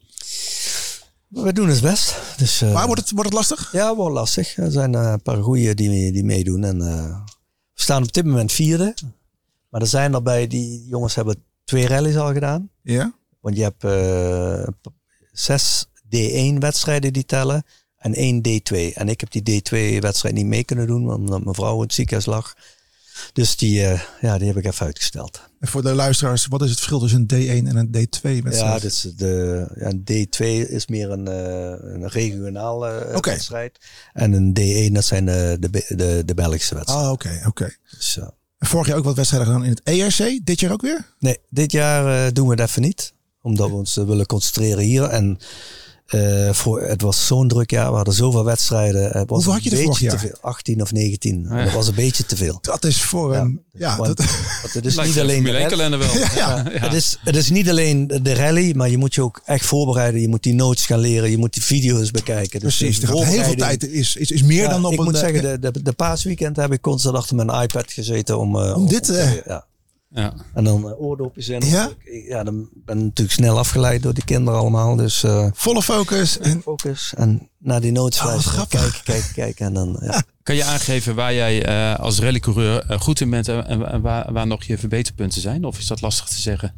B: We doen het best. Dus, uh,
A: maar wordt het, wordt het lastig?
B: Ja, wordt lastig. Er zijn uh, een paar goeie die, die meedoen. En, uh, we staan op dit moment vierde. Maar er zijn er bij, die jongens hebben twee rallies al gedaan.
A: Ja.
B: Want je hebt uh, zes D één wedstrijden die tellen en één D twee. En ik heb die D twee wedstrijd niet mee kunnen doen, omdat mijn vrouw in het ziekenhuis lag. Dus die, uh, ja, die heb ik even uitgesteld.
A: En voor de luisteraars, wat is het verschil tussen een D één en een D twee wedstrijd?
B: Ja, dus de, ja, een D twee is meer een, uh, een regionale uh, okay. wedstrijd. En een D één, dat zijn de, de, de, de Belgische wedstrijden.
A: Ah, oké, okay, oké. Okay.
B: Dus, uh,
A: vorig jaar ook wat wedstrijden gedaan in het E R C. Dit jaar ook weer?
B: Nee, dit jaar uh, doen we het even niet. Omdat we ons uh, willen concentreren hier. En Uh, voor, het was zo'n druk jaar. We hadden zoveel wedstrijden. Het was
A: Hoeveel had je er vorig jaar?
B: Te veel, achttien of negentien. Ja. Dat was een beetje te veel.
A: Dat is voor een... Ja, ja,
B: want,
A: dat...
B: want het is niet alleen de
D: kalender wel.
B: Ja, ja. Ja. Het, is, het is niet alleen de rally, maar je moet je ook echt voorbereiden. Je moet die notes gaan leren. Je moet die video's bekijken. Dus
A: precies, er gaat heel veel tijd. Is, is, is meer
B: ja,
A: dan op
B: ik
A: een...
B: Ik moet zeggen, de, de, de paasweekend heb ik constant achter mijn iPad gezeten om... Uh,
A: om dit... Uh,
B: ja. Ja. En dan uh, oordopjes in.
A: Ja?
B: Ja, dan ben ik natuurlijk snel afgeleid door die kinderen allemaal. Dus, uh,
A: volle focus. En
B: focus. En naar die notes
A: oh,
B: kijken, kijken, kijken. En dan, ja.
D: Kan je aangeven waar jij uh, als rallycoureur uh, goed in bent en, en waar, waar nog je verbeterpunten zijn? Of is dat lastig te zeggen?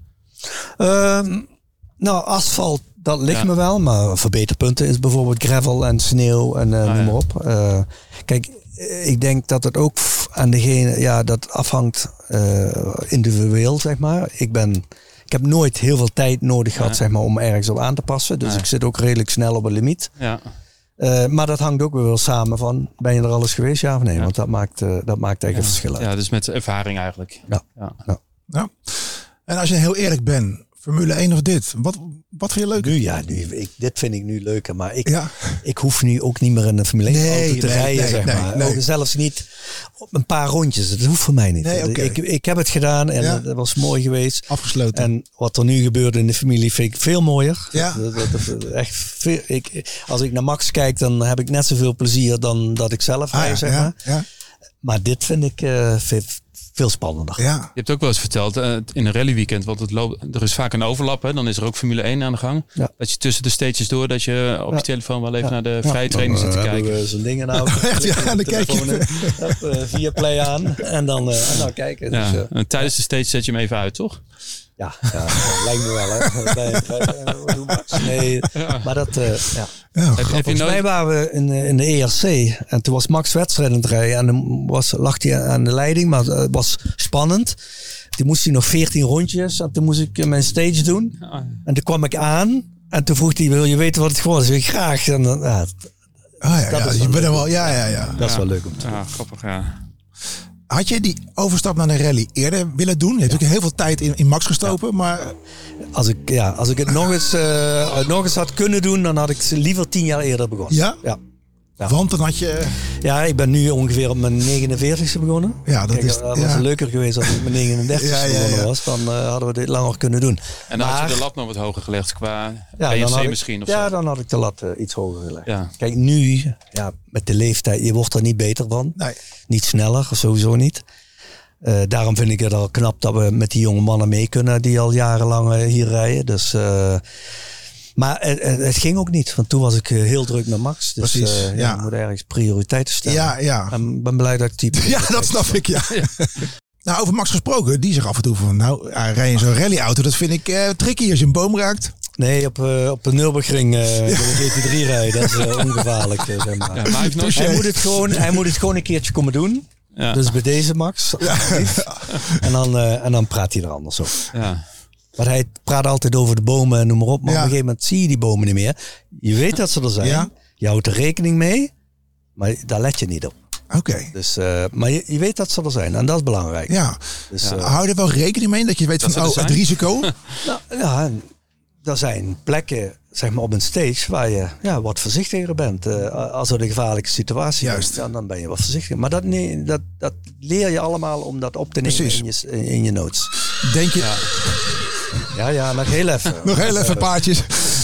B: Uh, nou, asfalt, dat ligt ja. me wel. Maar verbeterpunten is bijvoorbeeld gravel en sneeuw en uh, ah, noem maar op. Uh, kijk, ik denk dat het ook aan degene, ja, dat afhangt uh, individueel, zeg maar. Ik ben, ik heb nooit heel veel tijd nodig gehad, ja. zeg maar, om ergens op aan te passen. Dus ja. ik zit ook redelijk snel op een limiet. Ja. Uh, maar dat hangt ook weer wel samen van, ben je er al eens geweest, ja of nee? Ja. Want dat maakt, uh, dat maakt echt
D: ja.
B: een verschil uit.
D: Ja, dus met ervaring eigenlijk.
B: Ja. Ja. Ja.
A: Ja. En als je heel eerlijk bent, Formule één of dit? Wat, wat vind je leuk?
B: Nu ja, nu, ik, dit vind ik nu leuker. Maar ik, ja. ik hoef nu ook niet meer in een Formule één nee, auto te nee, rijden. Nee, zeg nee, maar. Nee. Zelfs niet op een paar rondjes. Dat hoeft voor mij niet.
A: Nee, okay.
B: ik, ik heb het gedaan en ja. dat was mooi geweest.
A: Afgesloten.
B: En wat er nu gebeurde in de familie vind ik veel mooier.
A: Ja.
B: Dat, dat, dat, echt veel, ik, als ik naar Max kijk, dan heb ik net zoveel plezier dan dat ik zelf
A: ah,
B: rij.
A: Ja,
B: zeg
A: ja,
B: maar.
A: Ja.
B: Maar dit vind ik uh, veel, veel spannender.
A: Ja.
D: Je hebt ook wel eens verteld uh, in een rallyweekend, want het loopt, er is vaak een overlap. Hè? Dan is er ook Formule één aan de gang. Ja. Dat je tussen de stages door, dat je op ja. je telefoon wel even ja. naar de vrije ja. training zit te
B: uh,
D: kijken.
B: We zo'n dingen nou.
A: Echt, ja, dan kijk je.
B: Uh, via play aan en dan, uh, en dan kijken.
D: Ja.
B: Dus, uh,
D: en tijdens de stage zet je hem even uit, toch?
B: Ja, ja, dat lijkt me wel. Hè. Bij, bij, nee, ja. Maar dat, uh, ja.
A: Ja,
B: heb, heb je nooit... mij waren we in, in de E R C en toen was Max wedstrijd aan het rijden en dan was, lag hij aan de leiding, maar het was spannend. Toen moest hij nog veertien rondjes en toen moest ik mijn stage doen. En toen kwam ik aan en toen vroeg hij, wil je weten wat het geworden is? Ik graag. En dan, ja,
A: ah, ja, dat ja, is je bent er wel, ja, ja, ja.
B: Dat ja. is wel leuk om te doen.
D: Ja, grappig, ja.
A: Had je die overstap naar de rally eerder willen doen? Je hebt natuurlijk ja. heel veel tijd in, in Max gestopen, ja. maar...
B: Als ik, ja, als ik het nog eens, uh, nog eens had kunnen doen, dan had ik liever tien jaar eerder begonnen.
A: Ja?
B: Ja. Ja.
A: Want dan had je...
B: Ja, ik ben nu ongeveer op mijn negenenveertigste begonnen.
A: Ja, dat
B: Kijk,
A: is...
B: Dat
A: ja.
B: was leuker geweest als ik op mijn negenendertigste ja, ja, begonnen ja. was. Dan uh, hadden we dit langer kunnen doen.
D: En dan
B: maar,
D: had je de lat nog wat hoger gelegd qua
B: ja,
D: B S C
B: ik,
D: misschien? Of
B: ja,
D: zo.
B: dan had ik de lat uh, iets hoger gelegd.
D: Ja.
B: Kijk, nu, ja, met de leeftijd, je wordt er niet beter van.
A: Nee.
B: Niet sneller, sowieso niet. Uh, daarom vind ik het al knap dat we met die jonge mannen mee kunnen die al jarenlang uh, hier rijden. Dus, uh, maar het, het ging ook niet, want toen was ik uh, heel druk met Max. Dus
A: Precies,
B: uh, ja,
A: ja.
B: je moet ergens prioriteiten stellen.
A: Ja, ja.
B: En ik ben blij dat ik die...
A: Ja, dat snap ik, ja. ja. Nou, over Max gesproken, die zegt af en toe van, nou, hij rijdt in zo'n rallyauto, dat vind ik uh, tricky als je een boom raakt.
B: Nee, op, uh, op de Nürburgring uh, ja. de G T drie rijden, dat is uh, ongevaarlijk. Uh, zeg maar.
D: Ja, maar hij, nog...
B: hij, moet het gewoon, hij moet het gewoon een keertje komen doen. Ja. Dus bij deze Max. Ja. En, dan, uh, en dan praat hij er anders over.
D: Ja.
B: Maar hij praat altijd over de bomen en noem maar op. Maar ja. op een gegeven moment zie je die bomen niet meer. Je weet dat ze er zijn. Ja. Je houdt er rekening mee. Maar daar let je niet op.
A: Oké. Okay.
B: Dus, uh, maar je, je weet dat ze er zijn. En dat is belangrijk.
A: Ja.
B: Dus,
A: ja. Uh, Hou je er wel rekening mee? Dat je weet dat van oh, het risico?
B: Nou, ja, er zijn plekken, zeg maar op een stage waar je ja, wat voorzichtiger bent. Uh, als er een gevaarlijke situatie is, dan, dan ben je wat voorzichtiger. Maar dat, nee, dat, dat leer je allemaal om dat op te nemen in je, in je notes.
A: Denk je...
B: Ja, ja, ja nog heel even.
A: nog heel even paardjes.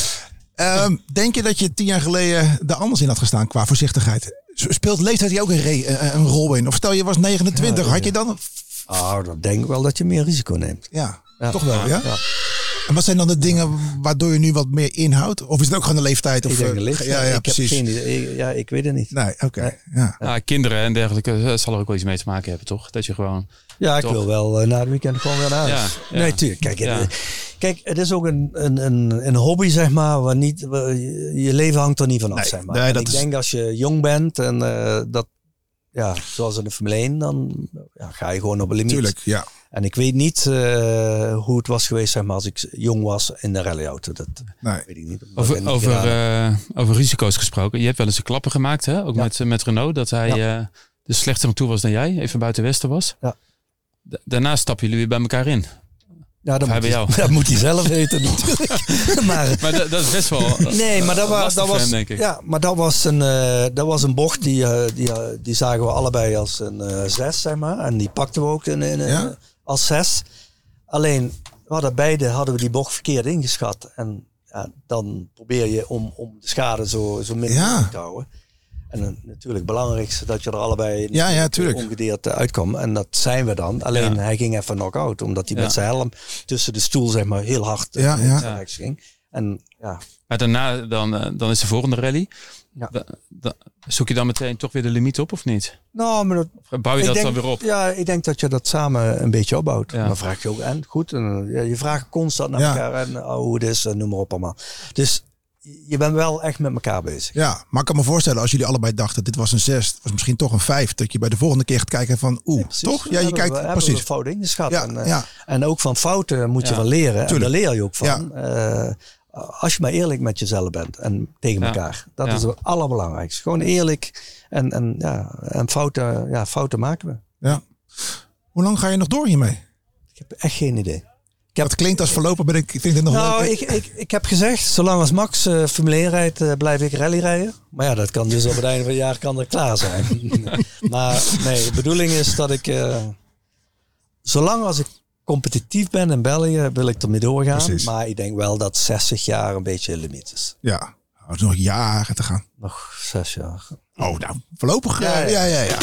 A: um, denk je dat je tien jaar geleden er anders in had gestaan qua voorzichtigheid? Speelt leeftijd hier ook een, re- een rol in? Of stel je was negenentwintig, ja, had je dan...
B: Oh, dan denk ik wel dat je meer risico neemt.
A: Ja, ja. toch wel, ja?
B: ja?
A: En wat zijn dan de dingen waardoor je nu wat meer inhoudt? Of is het ook gewoon de leeftijd? Of,
B: ik denk de leeftijd.
A: Ja, ja,
B: ik
A: precies.
B: Heb geen idee. Ja, ik weet het niet.
A: Nee, oké. Okay.
B: Nee.
A: Ja.
D: Ja, kinderen en dergelijke zal er ook wel iets mee te maken hebben, toch? Dat je gewoon...
B: Ja, ik
D: toch...
B: wil wel uh, na het weekend gewoon weer naar huis. Ja, ja. Nee, tuurlijk. Kijk, ja. het, kijk, het is ook een, een, een, een hobby, zeg maar, waar niet, waar je, je leven hangt er niet van af, nee, zeg maar. Nee, dat ik is... denk als je jong bent en uh, dat, ja, zoals in de Formule één, dan ja, ga je gewoon op een limiet.
A: Tuurlijk, ja.
B: En ik weet niet uh, hoe het was geweest, zeg maar, als ik jong was in de rallyauto. Dat
A: nee.
B: weet ik niet.
D: Over,
B: niet
D: over, uh, over risico's gesproken. Je hebt wel eens een klapper gemaakt, hè? Ook ja. met, met Renault. Dat hij ja. uh, de slechter aan toe was dan jij. Even buiten Westen was.
B: Ja.
D: Da- daarna stappen jullie weer bij elkaar in.
B: Ja, dat, moet hij,
D: jou.
B: dat moet hij zelf weten natuurlijk. maar
D: maar dat, dat is best wel
B: nee, maar dat, was, dat was
D: hem, denk ik.
B: Ja, maar dat was een, uh, dat was een bocht die, uh, die, uh, die zagen we allebei als een uh, zes, zeg maar. En die pakten we ook in, in, in, ja? als zes. Alleen, we hadden beide hadden we die bocht verkeerd ingeschat. En ja, dan probeer je om, om de schade zo, zo min mogelijk ja. te houden. En En uh, natuurlijk het belangrijkste dat je er allebei
A: ja, ja, tuurlijk.
B: ongedeerd uitkomt. En dat zijn we dan. Alleen ja. hij ging even knock-out. Omdat hij ja. met zijn helm tussen de stoel zeg maar heel hard
A: ja, ja.
B: ja. rechts ging. En, ja.
D: Maar daarna dan, dan is de volgende rally.
B: Ja.
D: Da, da, zoek je dan meteen toch weer de limiet op of niet?
B: Nou, maar dat,
D: of bouw je dat
B: denk,
D: dan weer op?
B: Ja, ik denk dat je dat samen een beetje opbouwt. Ja. Dan vraag je ook, en goed, en, ja, je vraagt constant naar ja. elkaar en oh, hoe het is, en noem maar op allemaal. Dus je bent wel echt met elkaar bezig.
A: Ja, maar ik kan me voorstellen als jullie allebei dachten dit was een zes, het was misschien toch een vijf, dat je bij de volgende keer gaat kijken van oeh, ja, toch? Ja, je kijkt
B: we,
A: precies.
B: Hebben we fouten ingeschat.
A: Ja,
B: en,
A: ja.
B: en ook van fouten moet je ja. wel leren. Tuurlijk. En daar leer je ook van. Ja. Uh, als je maar eerlijk met jezelf bent en tegen ja. elkaar. Dat ja. is het allerbelangrijkste. Gewoon eerlijk en, en, ja, en fouten, ja, fouten maken we.
A: Ja. Hoe lang ga je nog door hiermee?
B: Ik heb echt geen idee. Ik heb,
A: het klinkt als verlopen, ben ik, ik vind het nog
B: nou,
A: leuk.
B: Ik, ik, ik heb gezegd, zolang als Max uh, Formule één rijdt, uh, blijf ik rally rijden. Maar ja, dat kan dus op het einde van het jaar kan er klaar zijn. Maar nee, de bedoeling is dat ik, uh, zolang als ik competitief ben in België, wil ik ermee doorgaan. Precies. Maar ik denk wel dat zestig jaar een beetje de limiet is.
A: Ja, er nog jaren te gaan.
B: Nog zes jaar.
A: Oh, nou, voorlopig. Ja, ja, ja. ja, ja.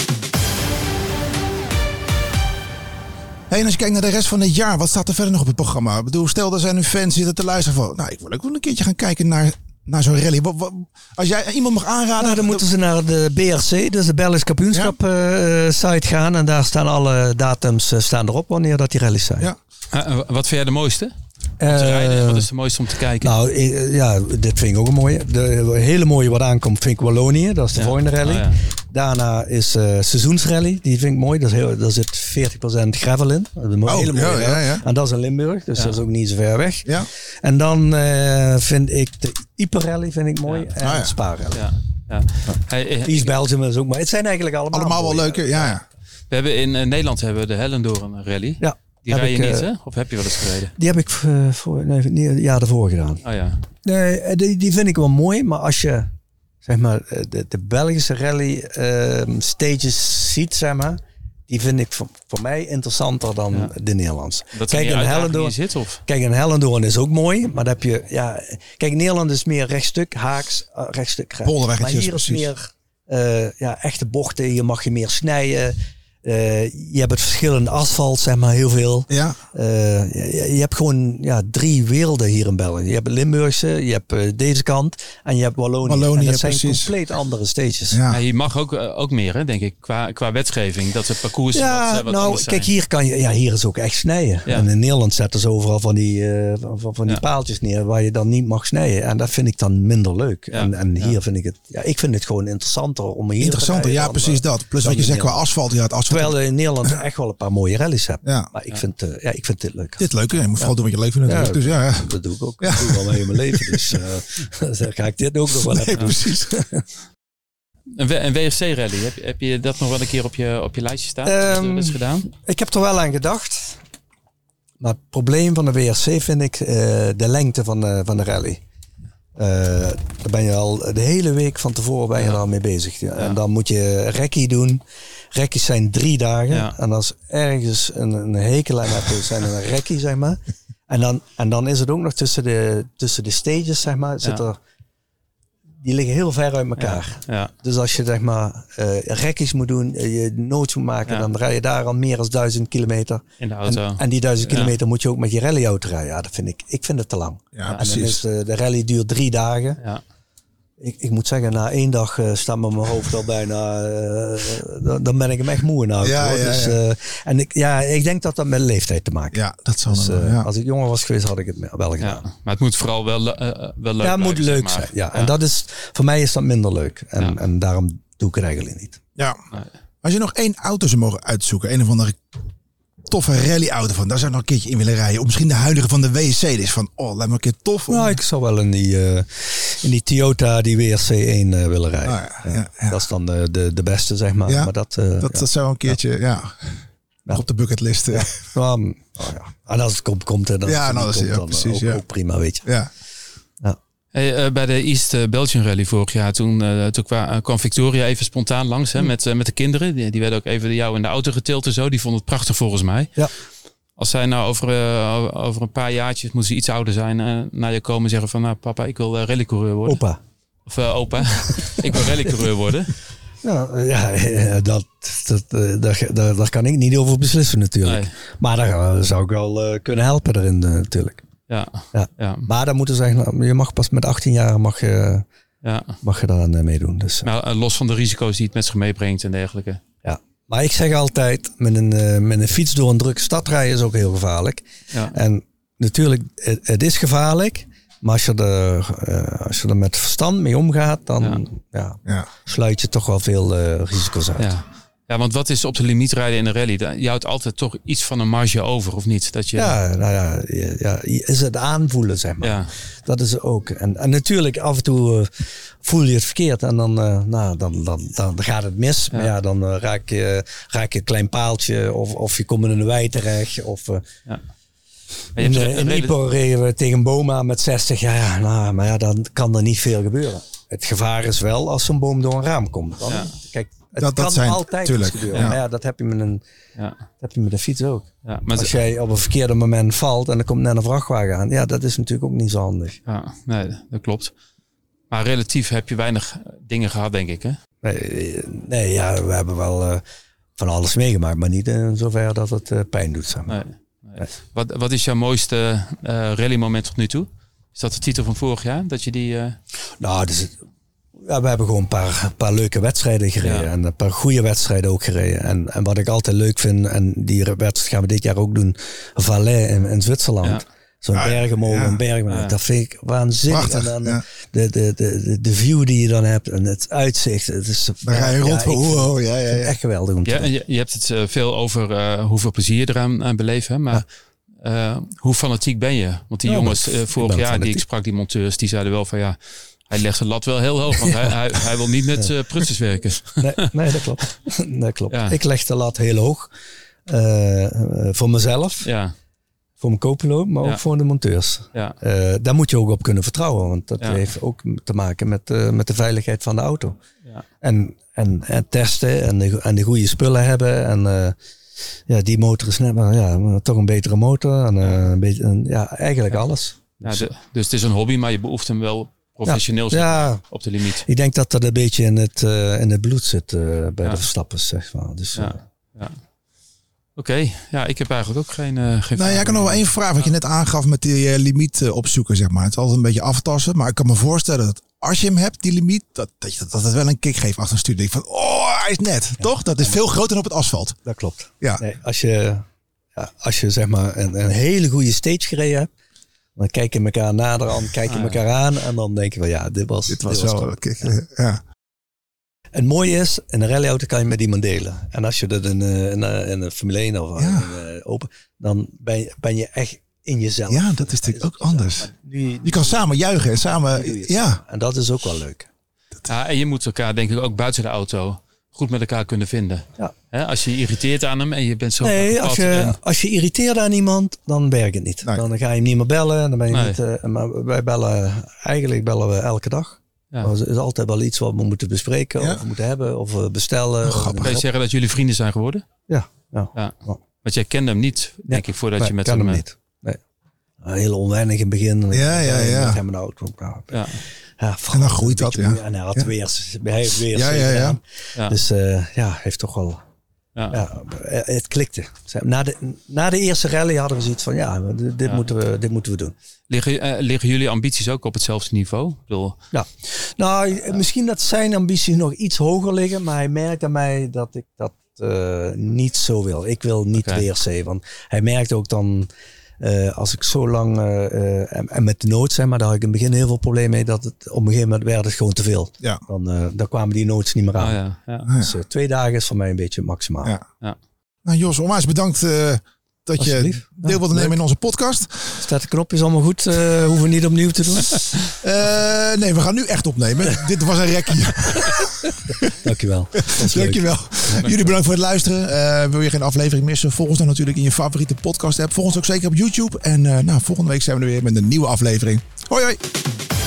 A: Hey, en als je kijkt naar de rest van het jaar, wat staat er verder nog op het programma? Ik bedoel, stel, er zijn nu fans zitten te luisteren van, nou, ik wil ook wel een keertje gaan kijken naar, naar zo'n rally. Wat, wat, als jij iemand mag aanraden...
B: Nou, dan moeten ze naar de B R C, dus de Belgisch Kampioenschap ja. uh, site gaan. En daar staan alle datums uh, staan erop wanneer dat die rallies zijn.
A: Ja.
D: Uh, wat vind jij de mooiste? Om te rijden? Uh, wat is de mooiste om te kijken?
B: Nou, ik, ja, dit vind ik ook een mooie. De hele mooie wat aankomt vind ik Wallonië. Dat is de ja. volgende rally. Oh, ja. Daarna is uh, seizoensrally. Die vind ik mooi. Dat is heel, daar zit veertig procent gravel in. Dat is een
A: oh,
B: hele mooie
A: ja, ja, ja.
B: En dat is in Limburg. Dus ja. dat is ook niet zo ver weg.
A: Ja.
B: En dan uh, vind ik de Yper rally vind ik mooi. Ja. En
A: ah, ja.
B: het Spa rally.
D: Ja. Ja. Hey, hey,
B: East Belgium is ook mooi. Het zijn eigenlijk allemaal,
A: allemaal wel leuke. Ja, ja.
D: We hebben in uh, Nederland hebben we de Hellendoorn rally.
B: Ja.
D: Die rij je
B: ik,
D: niet,
B: uh,
D: hè? Of heb je wel eens gereden?
B: Die heb ik uh, voor, nee, nee, ja, daarvoor gedaan.
D: Oh ja.
B: Nee, die, die vind ik wel mooi. Maar als je zeg maar de, de Belgische rally uh, stages ziet, zeg maar, die vind ik voor, voor mij interessanter dan ja. de Nederlandse.
D: Dat
B: kijk, in Hellendoorn
D: zit, of?
B: Kijk, in Hellendoorn is ook mooi, maar dan heb je ja. Kijk, Nederland is meer rechtstuk, haaks, uh, rechtstuk.
A: Polderweggetjes,
B: maar hier
A: precies.
B: is meer uh, ja, echte bochten. Hier mag je meer snijden. Uh, je hebt het verschillende asfalt, zeg maar, heel veel.
A: Ja.
B: Uh, je, je hebt gewoon ja, drie werelden hier in België. Je hebt het Limburgse, je hebt uh, deze kant en je hebt Wallonië.
A: Wallonië
B: en dat zijn
A: precies.
B: compleet andere stages.
A: Ja.
D: Ja, je mag ook, uh, ook meer, hè, denk ik, qua, qua wetgeving. Dat het parcours
B: ja,
D: wat, wat
B: nou, kijk, hier kan je, ja, hier is ook echt snijden. Ja. En in Nederland zetten ze overal van die, uh, van, van die ja. paaltjes neer waar je dan niet mag snijden. En dat vind ik dan minder leuk. Ja. En, en hier ja. vind ik het, ja, ik vind het gewoon interessanter om hier
A: Interessanter,
B: te
A: ja, precies dat. Plus wat je zegt qua asfalt, ja, het asfalt.
B: Terwijl in Nederland echt wel een paar mooie rallies heb.
A: Ja.
B: Maar ik vind, uh, ja, ik vind dit leuk.
A: Dit leuk, hè? Je moet vooral doen wat je leven natuurlijk.
B: Ja,
A: dus, ja, ja.
B: Dat doe ik ook. Ja. Dat doe ik al mee in mijn leven. Dus uh, dan ga ik dit ook nog wel
A: nee,
B: hebben.
A: Precies.
D: Een, een W R C rally, heb, heb je dat nog wel een keer op je, op je lijstje staan?
B: Um,
D: dat is gedaan?
B: Ik heb er wel aan gedacht. Maar het probleem van de W R C vind ik uh, de lengte van de, van de rally. Uh, daar ben je al de hele week van tevoren ben je ja. al mee bezig. Ja. En dan moet je recce doen. Reccies zijn drie dagen. Ja. En als ergens een, een hekel aan hebt, zijn er een recce, zeg maar. En dan, en dan is het ook nog tussen de, tussen de stages, zeg maar, zit ja. er, die liggen heel ver uit elkaar.
D: Ja. Ja.
B: Dus als je zeg maar uh, rekjes moet doen, uh, je notes moet maken, ja. dan rij je daar al meer dan duizend kilometer.
D: In de auto.
B: En, en die duizend ja. kilometer moet je ook met je rallyauto rijden. Ja, dat vind ik, ik vind het te lang.
A: Ja,
B: en
A: precies.
B: dan is de, de rally duurt drie dagen.
D: Ja.
B: Ik, ik moet zeggen, na één dag uh, staat me mijn hoofd al bijna, uh, dan, dan ben ik hem echt moe in de auto.
A: Ja, ja,
B: dus, uh, en ik, ja, ik denk dat dat met leeftijd te maken heeft.
A: Ja, dat zal
B: dus,
A: uh,
B: uh,
A: ja.
B: Als ik jonger was geweest, had ik het wel gedaan.
D: Ja, maar het moet vooral wel, uh, wel leuk
B: Ja, het moet
D: blijven,
B: leuk
D: zeg maar.
B: zijn. Ja. Ja. En dat is, voor mij is dat minder leuk. En,
D: Ja.
B: en daarom doe ik het eigenlijk niet.
A: Ja.
D: Nee.
A: Als je nog één auto zou mogen uitzoeken, een of andere toffe rallyauto van, daar zou ik nog een keertje in willen rijden. Of misschien de huidige van de W R C. Dus van, oh, laat me een keer tof.
B: Nou, ik zou wel in die, uh, in die Toyota, die W R C één uh, willen rijden.
A: Ah, ja, ja, ja.
B: Dat is dan de, de, de beste, zeg maar.
A: Ja,
B: maar dat, uh,
A: dat,
B: ja.
A: dat zou een keertje, ja, ja.
B: Ja.
A: op de bucketlist. Ja,
B: ja. Um, oh, ja. En als het komt, komt het. Dan,
A: ja, nou,
B: het
A: dat is,
B: komt,
A: ja,
B: dan
A: precies.
B: ook,
A: Ja.
B: ook prima, weet je.
A: Ja.
B: Ja.
D: Hey, uh, bij de East Belgian Rally vorig jaar, toen, uh, toen kwam, kwam Victoria even spontaan langs hè, mm. met, uh, met de kinderen. Die, die werden ook even jou in de auto getild en zo. Die vonden het prachtig volgens mij.
B: Ja.
D: Als zij nou over, uh, over een paar jaartjes, moeten ze iets ouder zijn, uh, naar je komen en zeggen van, nou papa, ik wil uh, rallycoureur worden.
B: Opa.
D: Of uh, opa, ik wil rallycoureur worden.
B: Ja, ja dat, dat, daar, daar, daar kan ik niet over beslissen natuurlijk. Nee. Maar daar zou ik wel uh, kunnen helpen erin uh, natuurlijk.
D: Ja.
B: Ja.
D: Ja.
B: Maar dan moeten ze zeggen, je mag pas met achttien jaar mag je, ja. mag je daar uh, meedoen. Dus, uh.
D: Maar uh, los van de risico's die het met zich meebrengt en dergelijke.
B: Ja. Maar ik zeg altijd, met een, uh, met een fiets door een drukke stad rijden is ook heel gevaarlijk. Ja. En natuurlijk, het, het is gevaarlijk. Maar als je, er, uh, als je er met verstand mee omgaat, dan ja. Ja, ja. sluit je toch wel veel uh, risico's uit.
D: Ja. ja, want wat is op de limiet rijden in een rally? Je houdt altijd toch iets van een marge over, of niet? Dat je...
B: Ja, nou ja, ja, is het aanvoelen, zeg maar. Ja. Dat is ook. En, en natuurlijk, af en toe uh, voel je het verkeerd en dan, uh, nou, dan, dan, dan, dan gaat het mis. Ja. Maar ja, dan uh, raak, je, raak je een klein paaltje of, of je komt in een wei terecht. Of... Uh, ja. In, in Ieper reden we tegen een boom aan met zestig. Ja, ja, nou, maar ja, dan kan er niet veel gebeuren. Het gevaar is wel als zo'n boom door een raam komt. Dan, ja. Kijk, het dat, kan dat zijn, altijd tuurlijk, iets gebeuren. Ja. Maar ja, dat heb je met een, ja. dat heb je met een fiets ook. Ja, maar als jij op een verkeerde moment valt en er komt net een vrachtwagen aan. Ja, dat is natuurlijk ook niet zo handig.
D: Ja, nee, dat klopt. Maar relatief heb je weinig dingen gehad, denk ik, hè?
B: Nee, nee ja, we hebben wel uh, van alles meegemaakt. Maar niet in zover dat het uh, pijn doet, zeg maar.
D: Nee. Nee. Wat, wat is jouw mooiste uh, rallymoment tot nu toe? Is dat de titel van vorig jaar? Dat je die... Uh...
B: Nou, dus het, ja, we hebben gewoon een paar, een paar leuke wedstrijden gereden. Ja. En een paar goede wedstrijden ook gereden. En, en wat ik altijd leuk vind, en die wedstrijd gaan we dit jaar ook doen. Valais in, in Zwitserland. Ja. Zo'n ah, bergen mogen, ja. een berg. Ja. Dat vind ik waanzinnig. Prachtig, en dan ja. de, de, de, de view die je dan hebt en het uitzicht. Het is,
A: dan ga je rond voor ja, oh, ja, ja, ja.
B: echt geweldig. Om
D: ja, te je, je hebt het uh, veel over uh, hoeveel plezier je eraan aan beleven. Maar ja. uh, hoe fanatiek ben je? Want die ja, jongens uh, vorig jaar die ik sprak, die monteurs, die zeiden wel van ja, hij legt de lat wel heel hoog. Want ja. hij, hij, hij wil niet met uh, prutsers werken.
B: Nee, nee, dat klopt. Dat klopt. Ja. Ik leg de lat heel hoog. Uh, uh, voor mezelf. Ja. Voor mijn co-piloot, maar ook ja. voor de monteurs. Ja. Uh, daar moet je ook op kunnen vertrouwen. Want dat ja. heeft ook te maken met, uh, met de veiligheid van de auto. Ja. En, en, en testen en de, en de goede spullen hebben. En uh, ja, die motor is net maar ja, toch een betere motor. En, uh, een beetje, en, ja, eigenlijk ja. alles.
D: Ja, de, dus het is een hobby, maar je beoeft hem wel professioneel ja. Ja. op de limiet.
B: Ik denk dat dat een beetje in het, uh, in het bloed zit uh, bij ja. de Verstappers. Zeg maar. Dus,
D: ja. Uh, ja. Oké, okay. ja, ik heb eigenlijk ook geen, uh, geen
A: nou, ja, ik kan nog wel één vraag wat je net aangaf met die uh, limiet uh, opzoeken, zeg maar. Het is altijd een beetje aftassen, maar ik kan me voorstellen dat als je hem hebt, die limiet, dat, dat, je, dat het wel een kick geeft achter een stuur. Denk van, oh, hij is net, ja. toch? Dat is veel groter dan op het asfalt.
B: Dat klopt. Ja. Nee, als je, ja, als je zeg maar een, een hele goede stage gereden hebt, dan kijk je elkaar nader aan, kijk je ah, elkaar ja. aan en dan denk je van, ja, dit was,
A: dit was, dit was wel een kick. Ja. ja.
B: Het mooie is, in een rallyauto kan je met iemand delen. En als je dat in, in, in een Formule één of ja. in, uh, open, dan ben je, ben je echt in jezelf.
A: Ja, dat is natuurlijk ook anders. Nu, je kan samen juichen en samen, ja.
B: En dat is ook wel leuk.
D: Ja, en je moet elkaar denk ik ook buiten de auto goed met elkaar kunnen vinden. Ja. He, als je je irriteert aan hem en je bent zo...
B: Nee, als je, en... als je irriteert aan iemand, dan werkt het niet. Nee. Dan ga je hem niet meer bellen. Dan ben je nee. niet, uh, maar wij bellen, eigenlijk bellen we elke dag. Ja. Er is altijd wel iets wat we moeten bespreken ja. of moeten hebben of bestellen.
D: Oh, kan je zeggen dat jullie vrienden zijn geworden?
B: Ja. ja.
D: ja. Want jij kende hem niet, denk ja. ik, voordat
B: nee,
D: je met
B: hem...
D: hem...
B: niet. Nee. Heel onwennig in het begin.
A: Ja, ja, ja.
B: Met hem in de auto.
A: Ja. Ja, en dan groeit dat, ja.
B: En hij had ja. weer, hij heeft weer
A: ja, ja, ja.
B: ja. Dus uh, ja, heeft toch wel... Ja. Ja, het klikte. Na de, na de eerste rally hadden we zoiets van, ja, dit, ja. Moeten, we, dit moeten we doen.
D: Liggen, uh, liggen jullie ambities ook op hetzelfde niveau? Ik bedoel...
B: Ja, nou, misschien dat zijn ambities nog iets hoger liggen, maar hij merkt aan mij dat ik dat uh, niet zo wil. Ik wil niet okay. W R C, want hij merkt ook dan... Uh, als ik zo lang uh, uh, en, en met de nood zeg maar, daar had ik in het begin heel veel problemen mee dat het op een gegeven moment werd het gewoon te veel. Ja. Dan, uh, dan kwamen die noods niet meer aan. Oh, ja. Ja. Dus uh, twee dagen is voor mij een beetje maximaal. Ja.
A: Ja. Nou Jos, onwijs bedankt uh, dat je deel wilde nemen in onze podcast.
B: Staat de knopjes allemaal goed? Uh, hoeven we niet opnieuw te doen?
A: uh, nee, we gaan nu echt opnemen. Dit was een rekje.
B: Dankjewel.
A: Dankjewel. Jullie bedankt voor het luisteren. Uh, wil je geen aflevering missen? Volg ons dan natuurlijk in je favoriete podcast app. Volg ons ook zeker op YouTube. En uh, nou, volgende week zijn we er weer met een nieuwe aflevering. Hoi hoi.